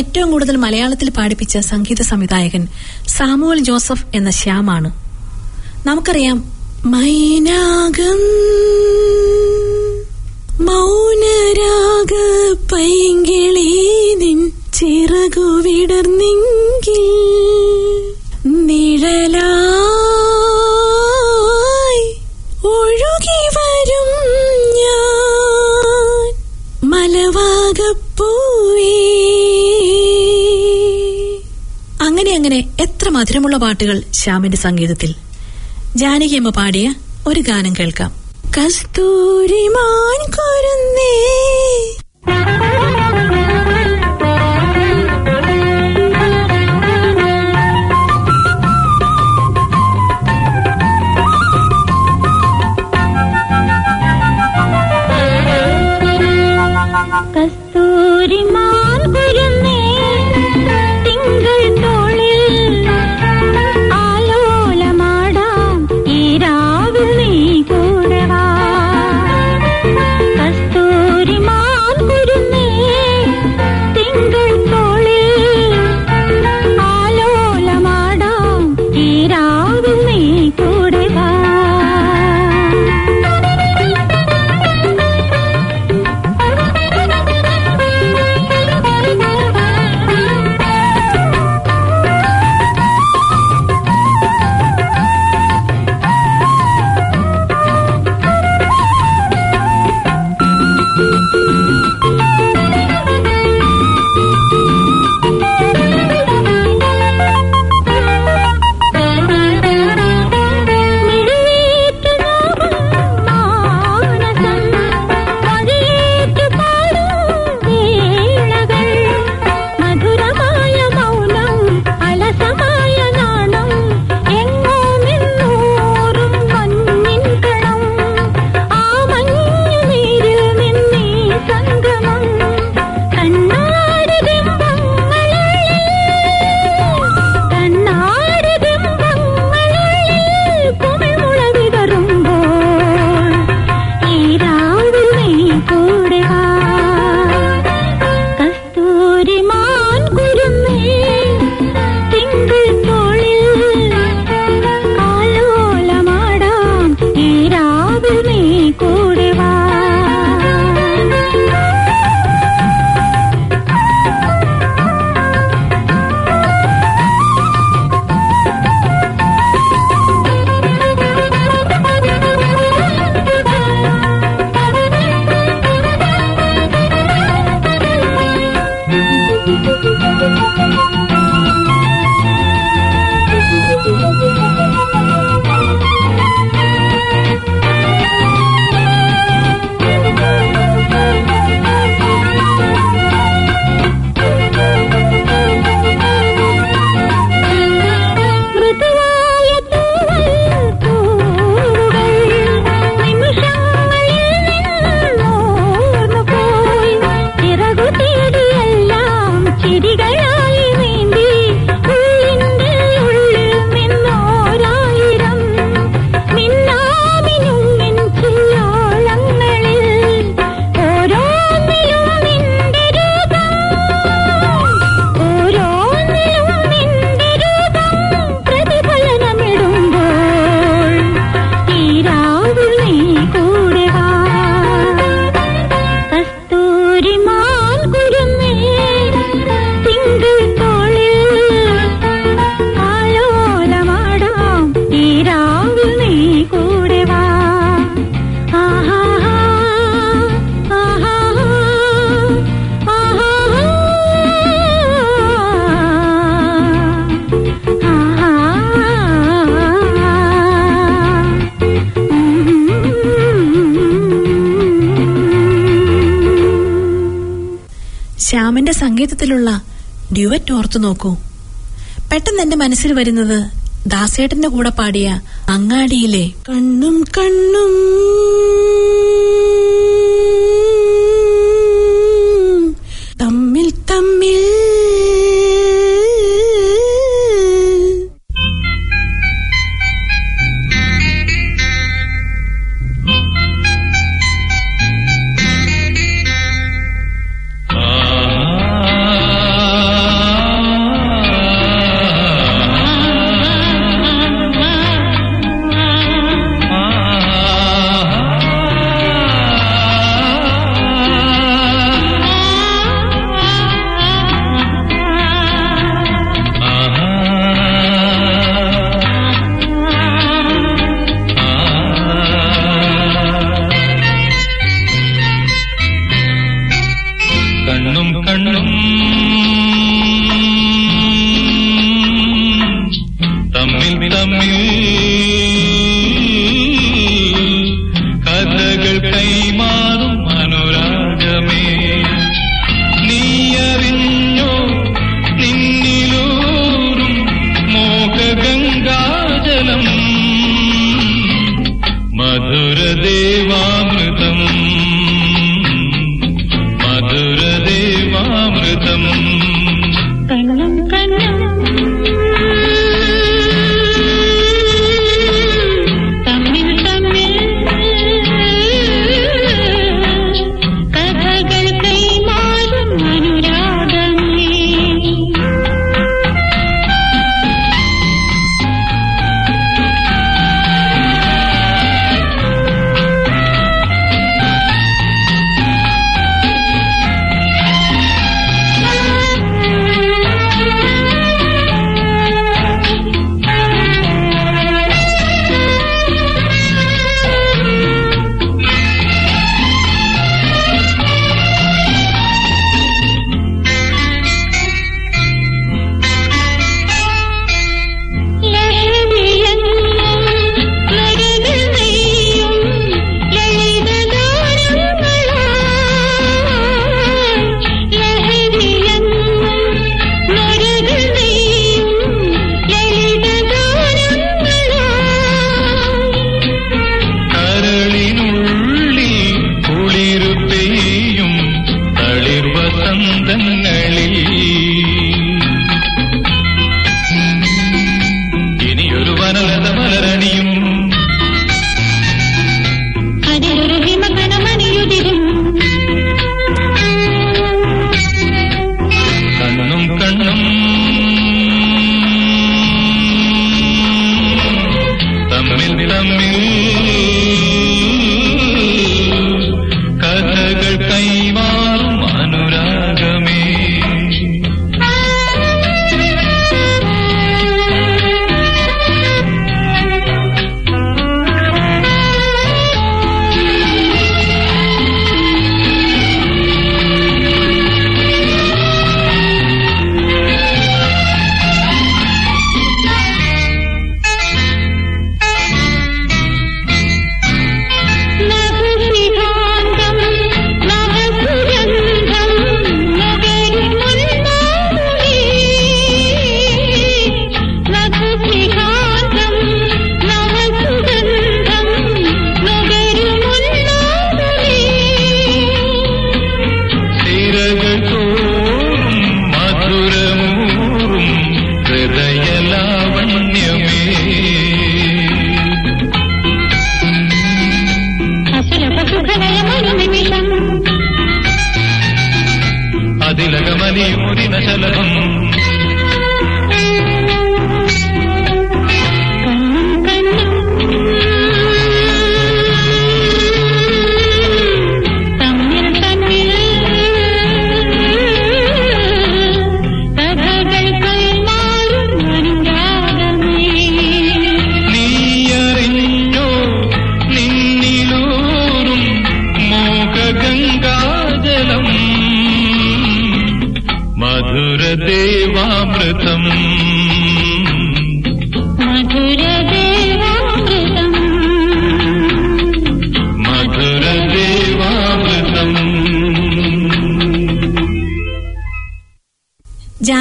ഏറ്റവും കൂടുതൽ മലയാളത്തിൽ പാടിപ്പിച്ച സംഗീത സംവിധായകൻ സാമുവൽ ജോസഫ് എന്ന ശ്യാമാണ്. നമുക്കറിയാം, മൈനാകം മൗനരാഗ പൈങ്കിളി നിൻ ചിറകു വിടർന്നെങ്കിൽ നിഴലായി ഒഴുകി വരും ഞാൻ മലവാകപ്പൂവേ. അങ്ങനെ എത്ര മധുരമുള്ള പാട്ടുകൾ ശ്യാമിന്റെ സംഗീതത്തിൽ. ജാനകിയമ്മ പാടിയ ഒരു ഗാനം കേൾക്കാം. കസ്തൂരിമാൻ കുരുന്നേ കസ്തൂരിമാൻ കുരുന്നേ തിങ്കൾ തോളിൽ ആലോലമാടാം ഈ രാവിൽ നീ കൂടെ വാ. കസ്തൂരിമാൻ കുരുന്നേ തിങ്കൾ തോളിൽ ആലോലമാടാം ഈ രാവിൽ നീ കൂടെ വാ. ശ്യാമിന്റെ സംഗീതത്തിലുള്ള ഡ്യുവറ്റ് ഓർത്തു നോക്കൂ. പെട്ടെന്ന് എന്റെ മനസ്സിൽ വരുന്നത് ദാസേട്ടന്റെ കൂടെ പാടിയ അങ്ങാടിയിലെ കണ്ണും കണ്ണും തമ്മിൽ തമ്മിൽ.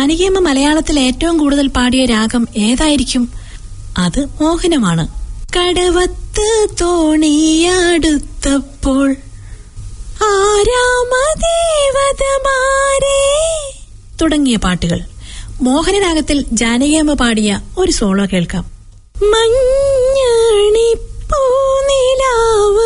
ജാനകിയമ്മ മലയാളത്തിൽ ഏറ്റവും കൂടുതൽ പാടിയ രാഗം ഏതായിരിക്കും? അത് മോഹനമാണ്. കടവത്ത് തോണിയടുത്തപ്പോൾ ആരാമദേവതമാരേ തുടങ്ങിയ പാട്ടുകൾ. മോഹനരാഗത്തിൽ ജാനകിയമ്മ പാടിയ ഒരു സോളോ കേൾക്കാം. മഞ്ഞണിപ്പൂനിലാവ്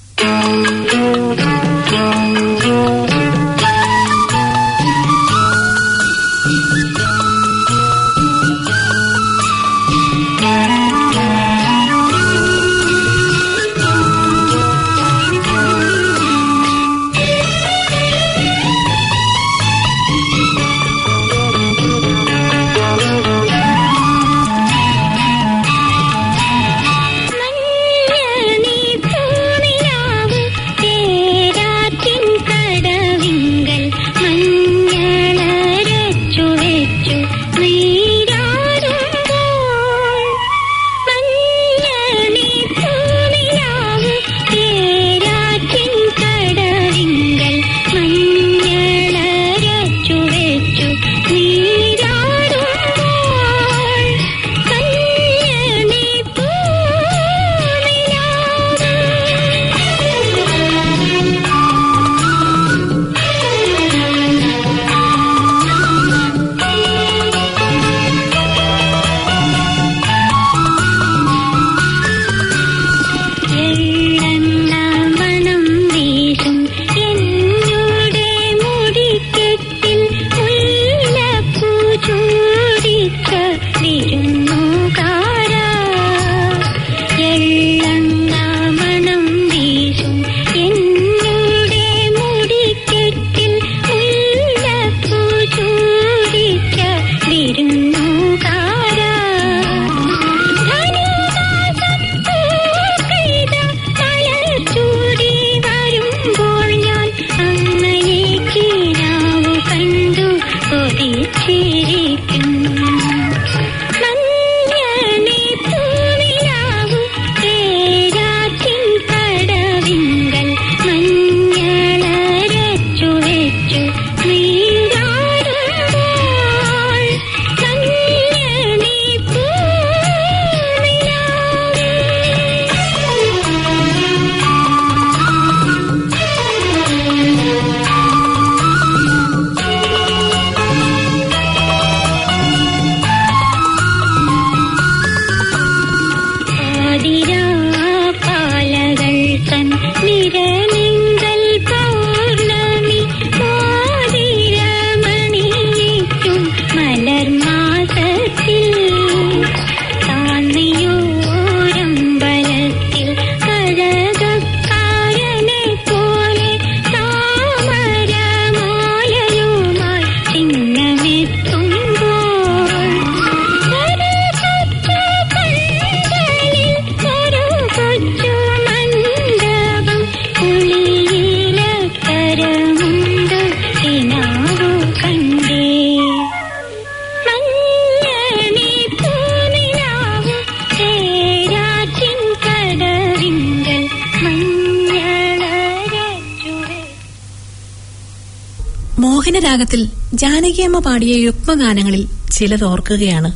മോഹനരാഗത്തിൽ ജാനകിയമ്മ പാടിയ യുഗ്മഗാനങ്ങളിൽ ചിലത് ഓർക്കുകയാണ്.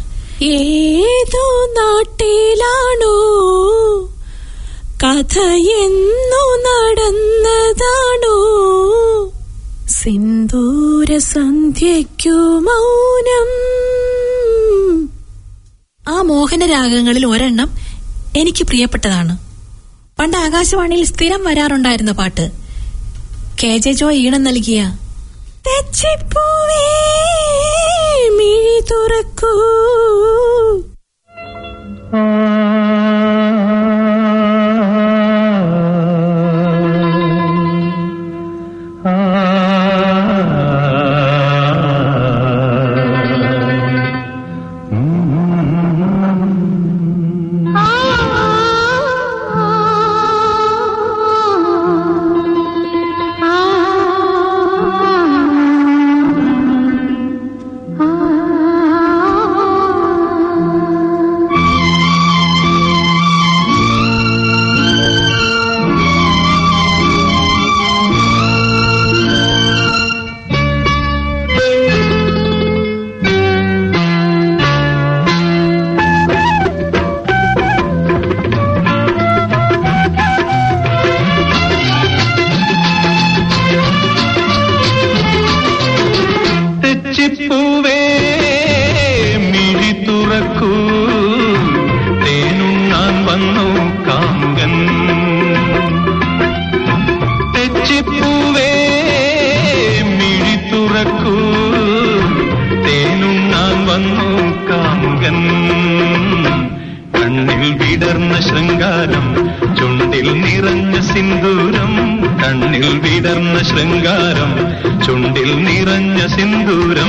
ഏതോ നാട്ടിലാണോ കഥയെന്നു നടന്നതാണോ സിന്ദൂര സന്ധ്യയ്ക്കു മൗനം. ആ മോഹനരാഗങ്ങളിൽ ഒരെണ്ണം എനിക്ക് പ്രിയപ്പെട്ടതാണ്. പണ്ട് ആകാശവാണിയിൽ സ്ഥിരം വരാറുണ്ടായിരുന്ന പാട്ട്. KJ ജോയ് ഈണം നൽകിയ തെച്ചിപ്പൂവേ മിഴി തുറക്കൂ. ശൃംഗാരം, ചുണ്ടിൽ നിറഞ്ഞ സിന്ദൂരം, കണ്ണിൽ വിടർന്ന ശൃംഗാരം, ചുണ്ടിൽ നിറഞ്ഞ സിന്ദൂരം.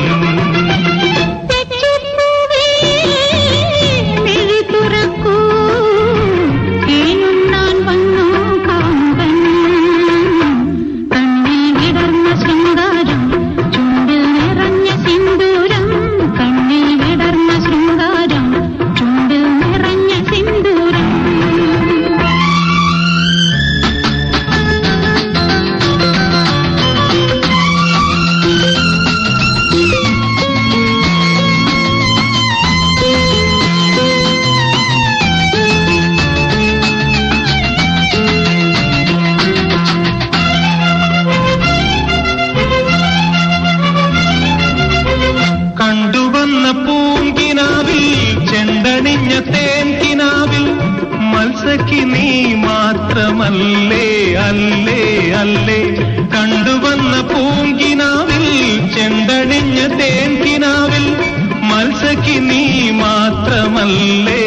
നീ മാത്രമല്ലേ അല്ലേ അല്ലേ, കണ്ടുവന്ന പൂങ്കിനാവിൽ ചെണ്ടണിഞ്ഞ തേൻകിനാവിൽ മത്സഖി നീ മാത്രമല്ലേ.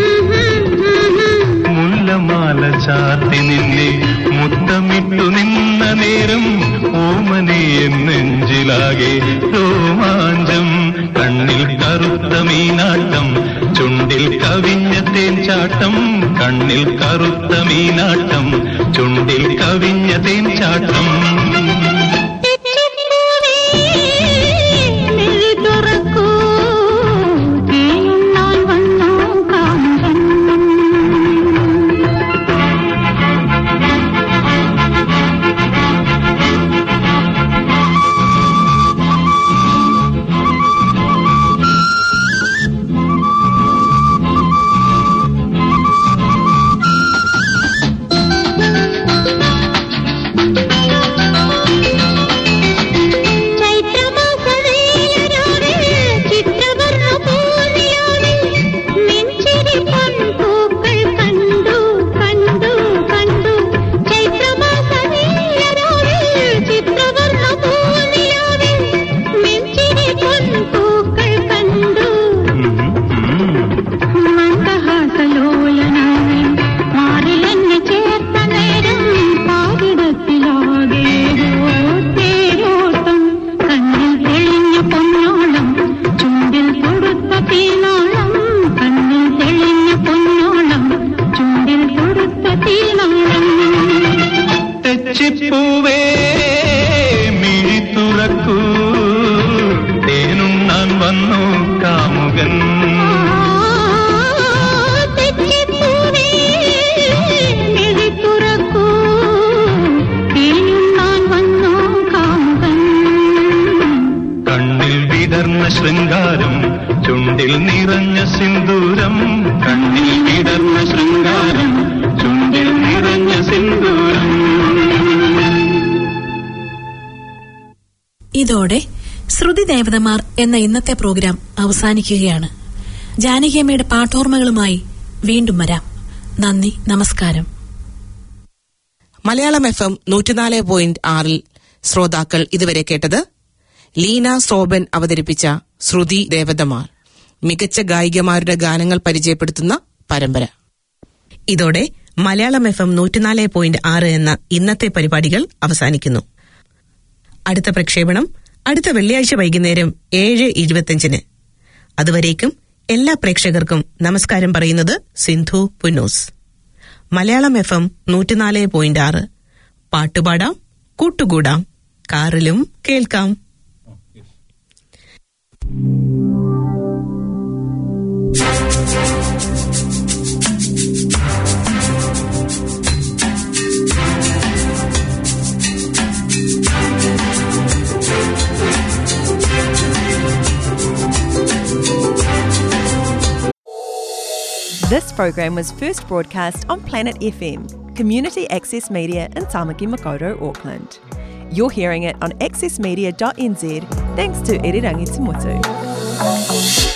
മുല്ലമാല ചാർത്തി നിന്നെ മുത്തമിട്ടു നിന്ന നേരം ഓമനെ നെഞ്ചിലാകെ രോമാഞ്ചം, കണ്ണിൽ കറുത്ത മീനാട്ടം, ചുണ്ടിൽ കവിഞ്ഞ തേൻചാട്ടം, കണ്ണിൽ കറുത്ത മീനാട്ടം, ചുണ്ടിൽ കവിഞ്ഞ തേൻചാട്ടം. ശൃംഗാരം, ചുണ്ടിൽ നിറഞ്ഞ സിന്ദൂരം, കണ്ണിൽ വിടർന്ന ശൃംഗാരം, ചുണ്ടിൽ നിറഞ്ഞ സിന്ദൂരം. ഇതോടെ ശ്രുതി ദേവതമാർ എന്ന ഇന്നത്തെ പ്രോഗ്രാം അവസാനിക്കുകയാണ്. ജാനകിയമ്മയുടെ പാട്ടോർമ്മകളുമായി വീണ്ടും വരാം. നന്ദി, നമസ്കാരം. മലയാളം FM 104.6 ശ്രോതാക്കൾ ഇതുവരെ കേട്ടത് ലീന സോബൻ അവതരിപ്പിച്ച ശ്രുതി ദേവതമാർ, മികച്ച ഗായികമാരുടെ ഗാനങ്ങൾ പരിചയപ്പെടുത്തുന്ന പരമ്പര. ഇതോടെ മലയാളം FM 104.6 എന്ന ഇന്നത്തെ പരിപാടികൾ അവസാനിക്കുന്നു. അടുത്ത പ്രക്ഷേപണം അടുത്ത വെള്ളിയാഴ്ച വൈകുന്നേരം 7:25. അതുവരേക്കും എല്ലാ പ്രേക്ഷകർക്കും നമസ്കാരം പറയുന്നത് സിന്ധു പുന്നൂസ്. മലയാളം FM 104.6 പാട്ടുപാടാം, കൂട്ടുകൂടാം, കാറിലും കേൾക്കാം. This program was first broadcast on Planet FM, community access media in Tamaki Makaurau, Auckland. You're hearing it on accessmedia.nz thanks to Irirangi Tumutu.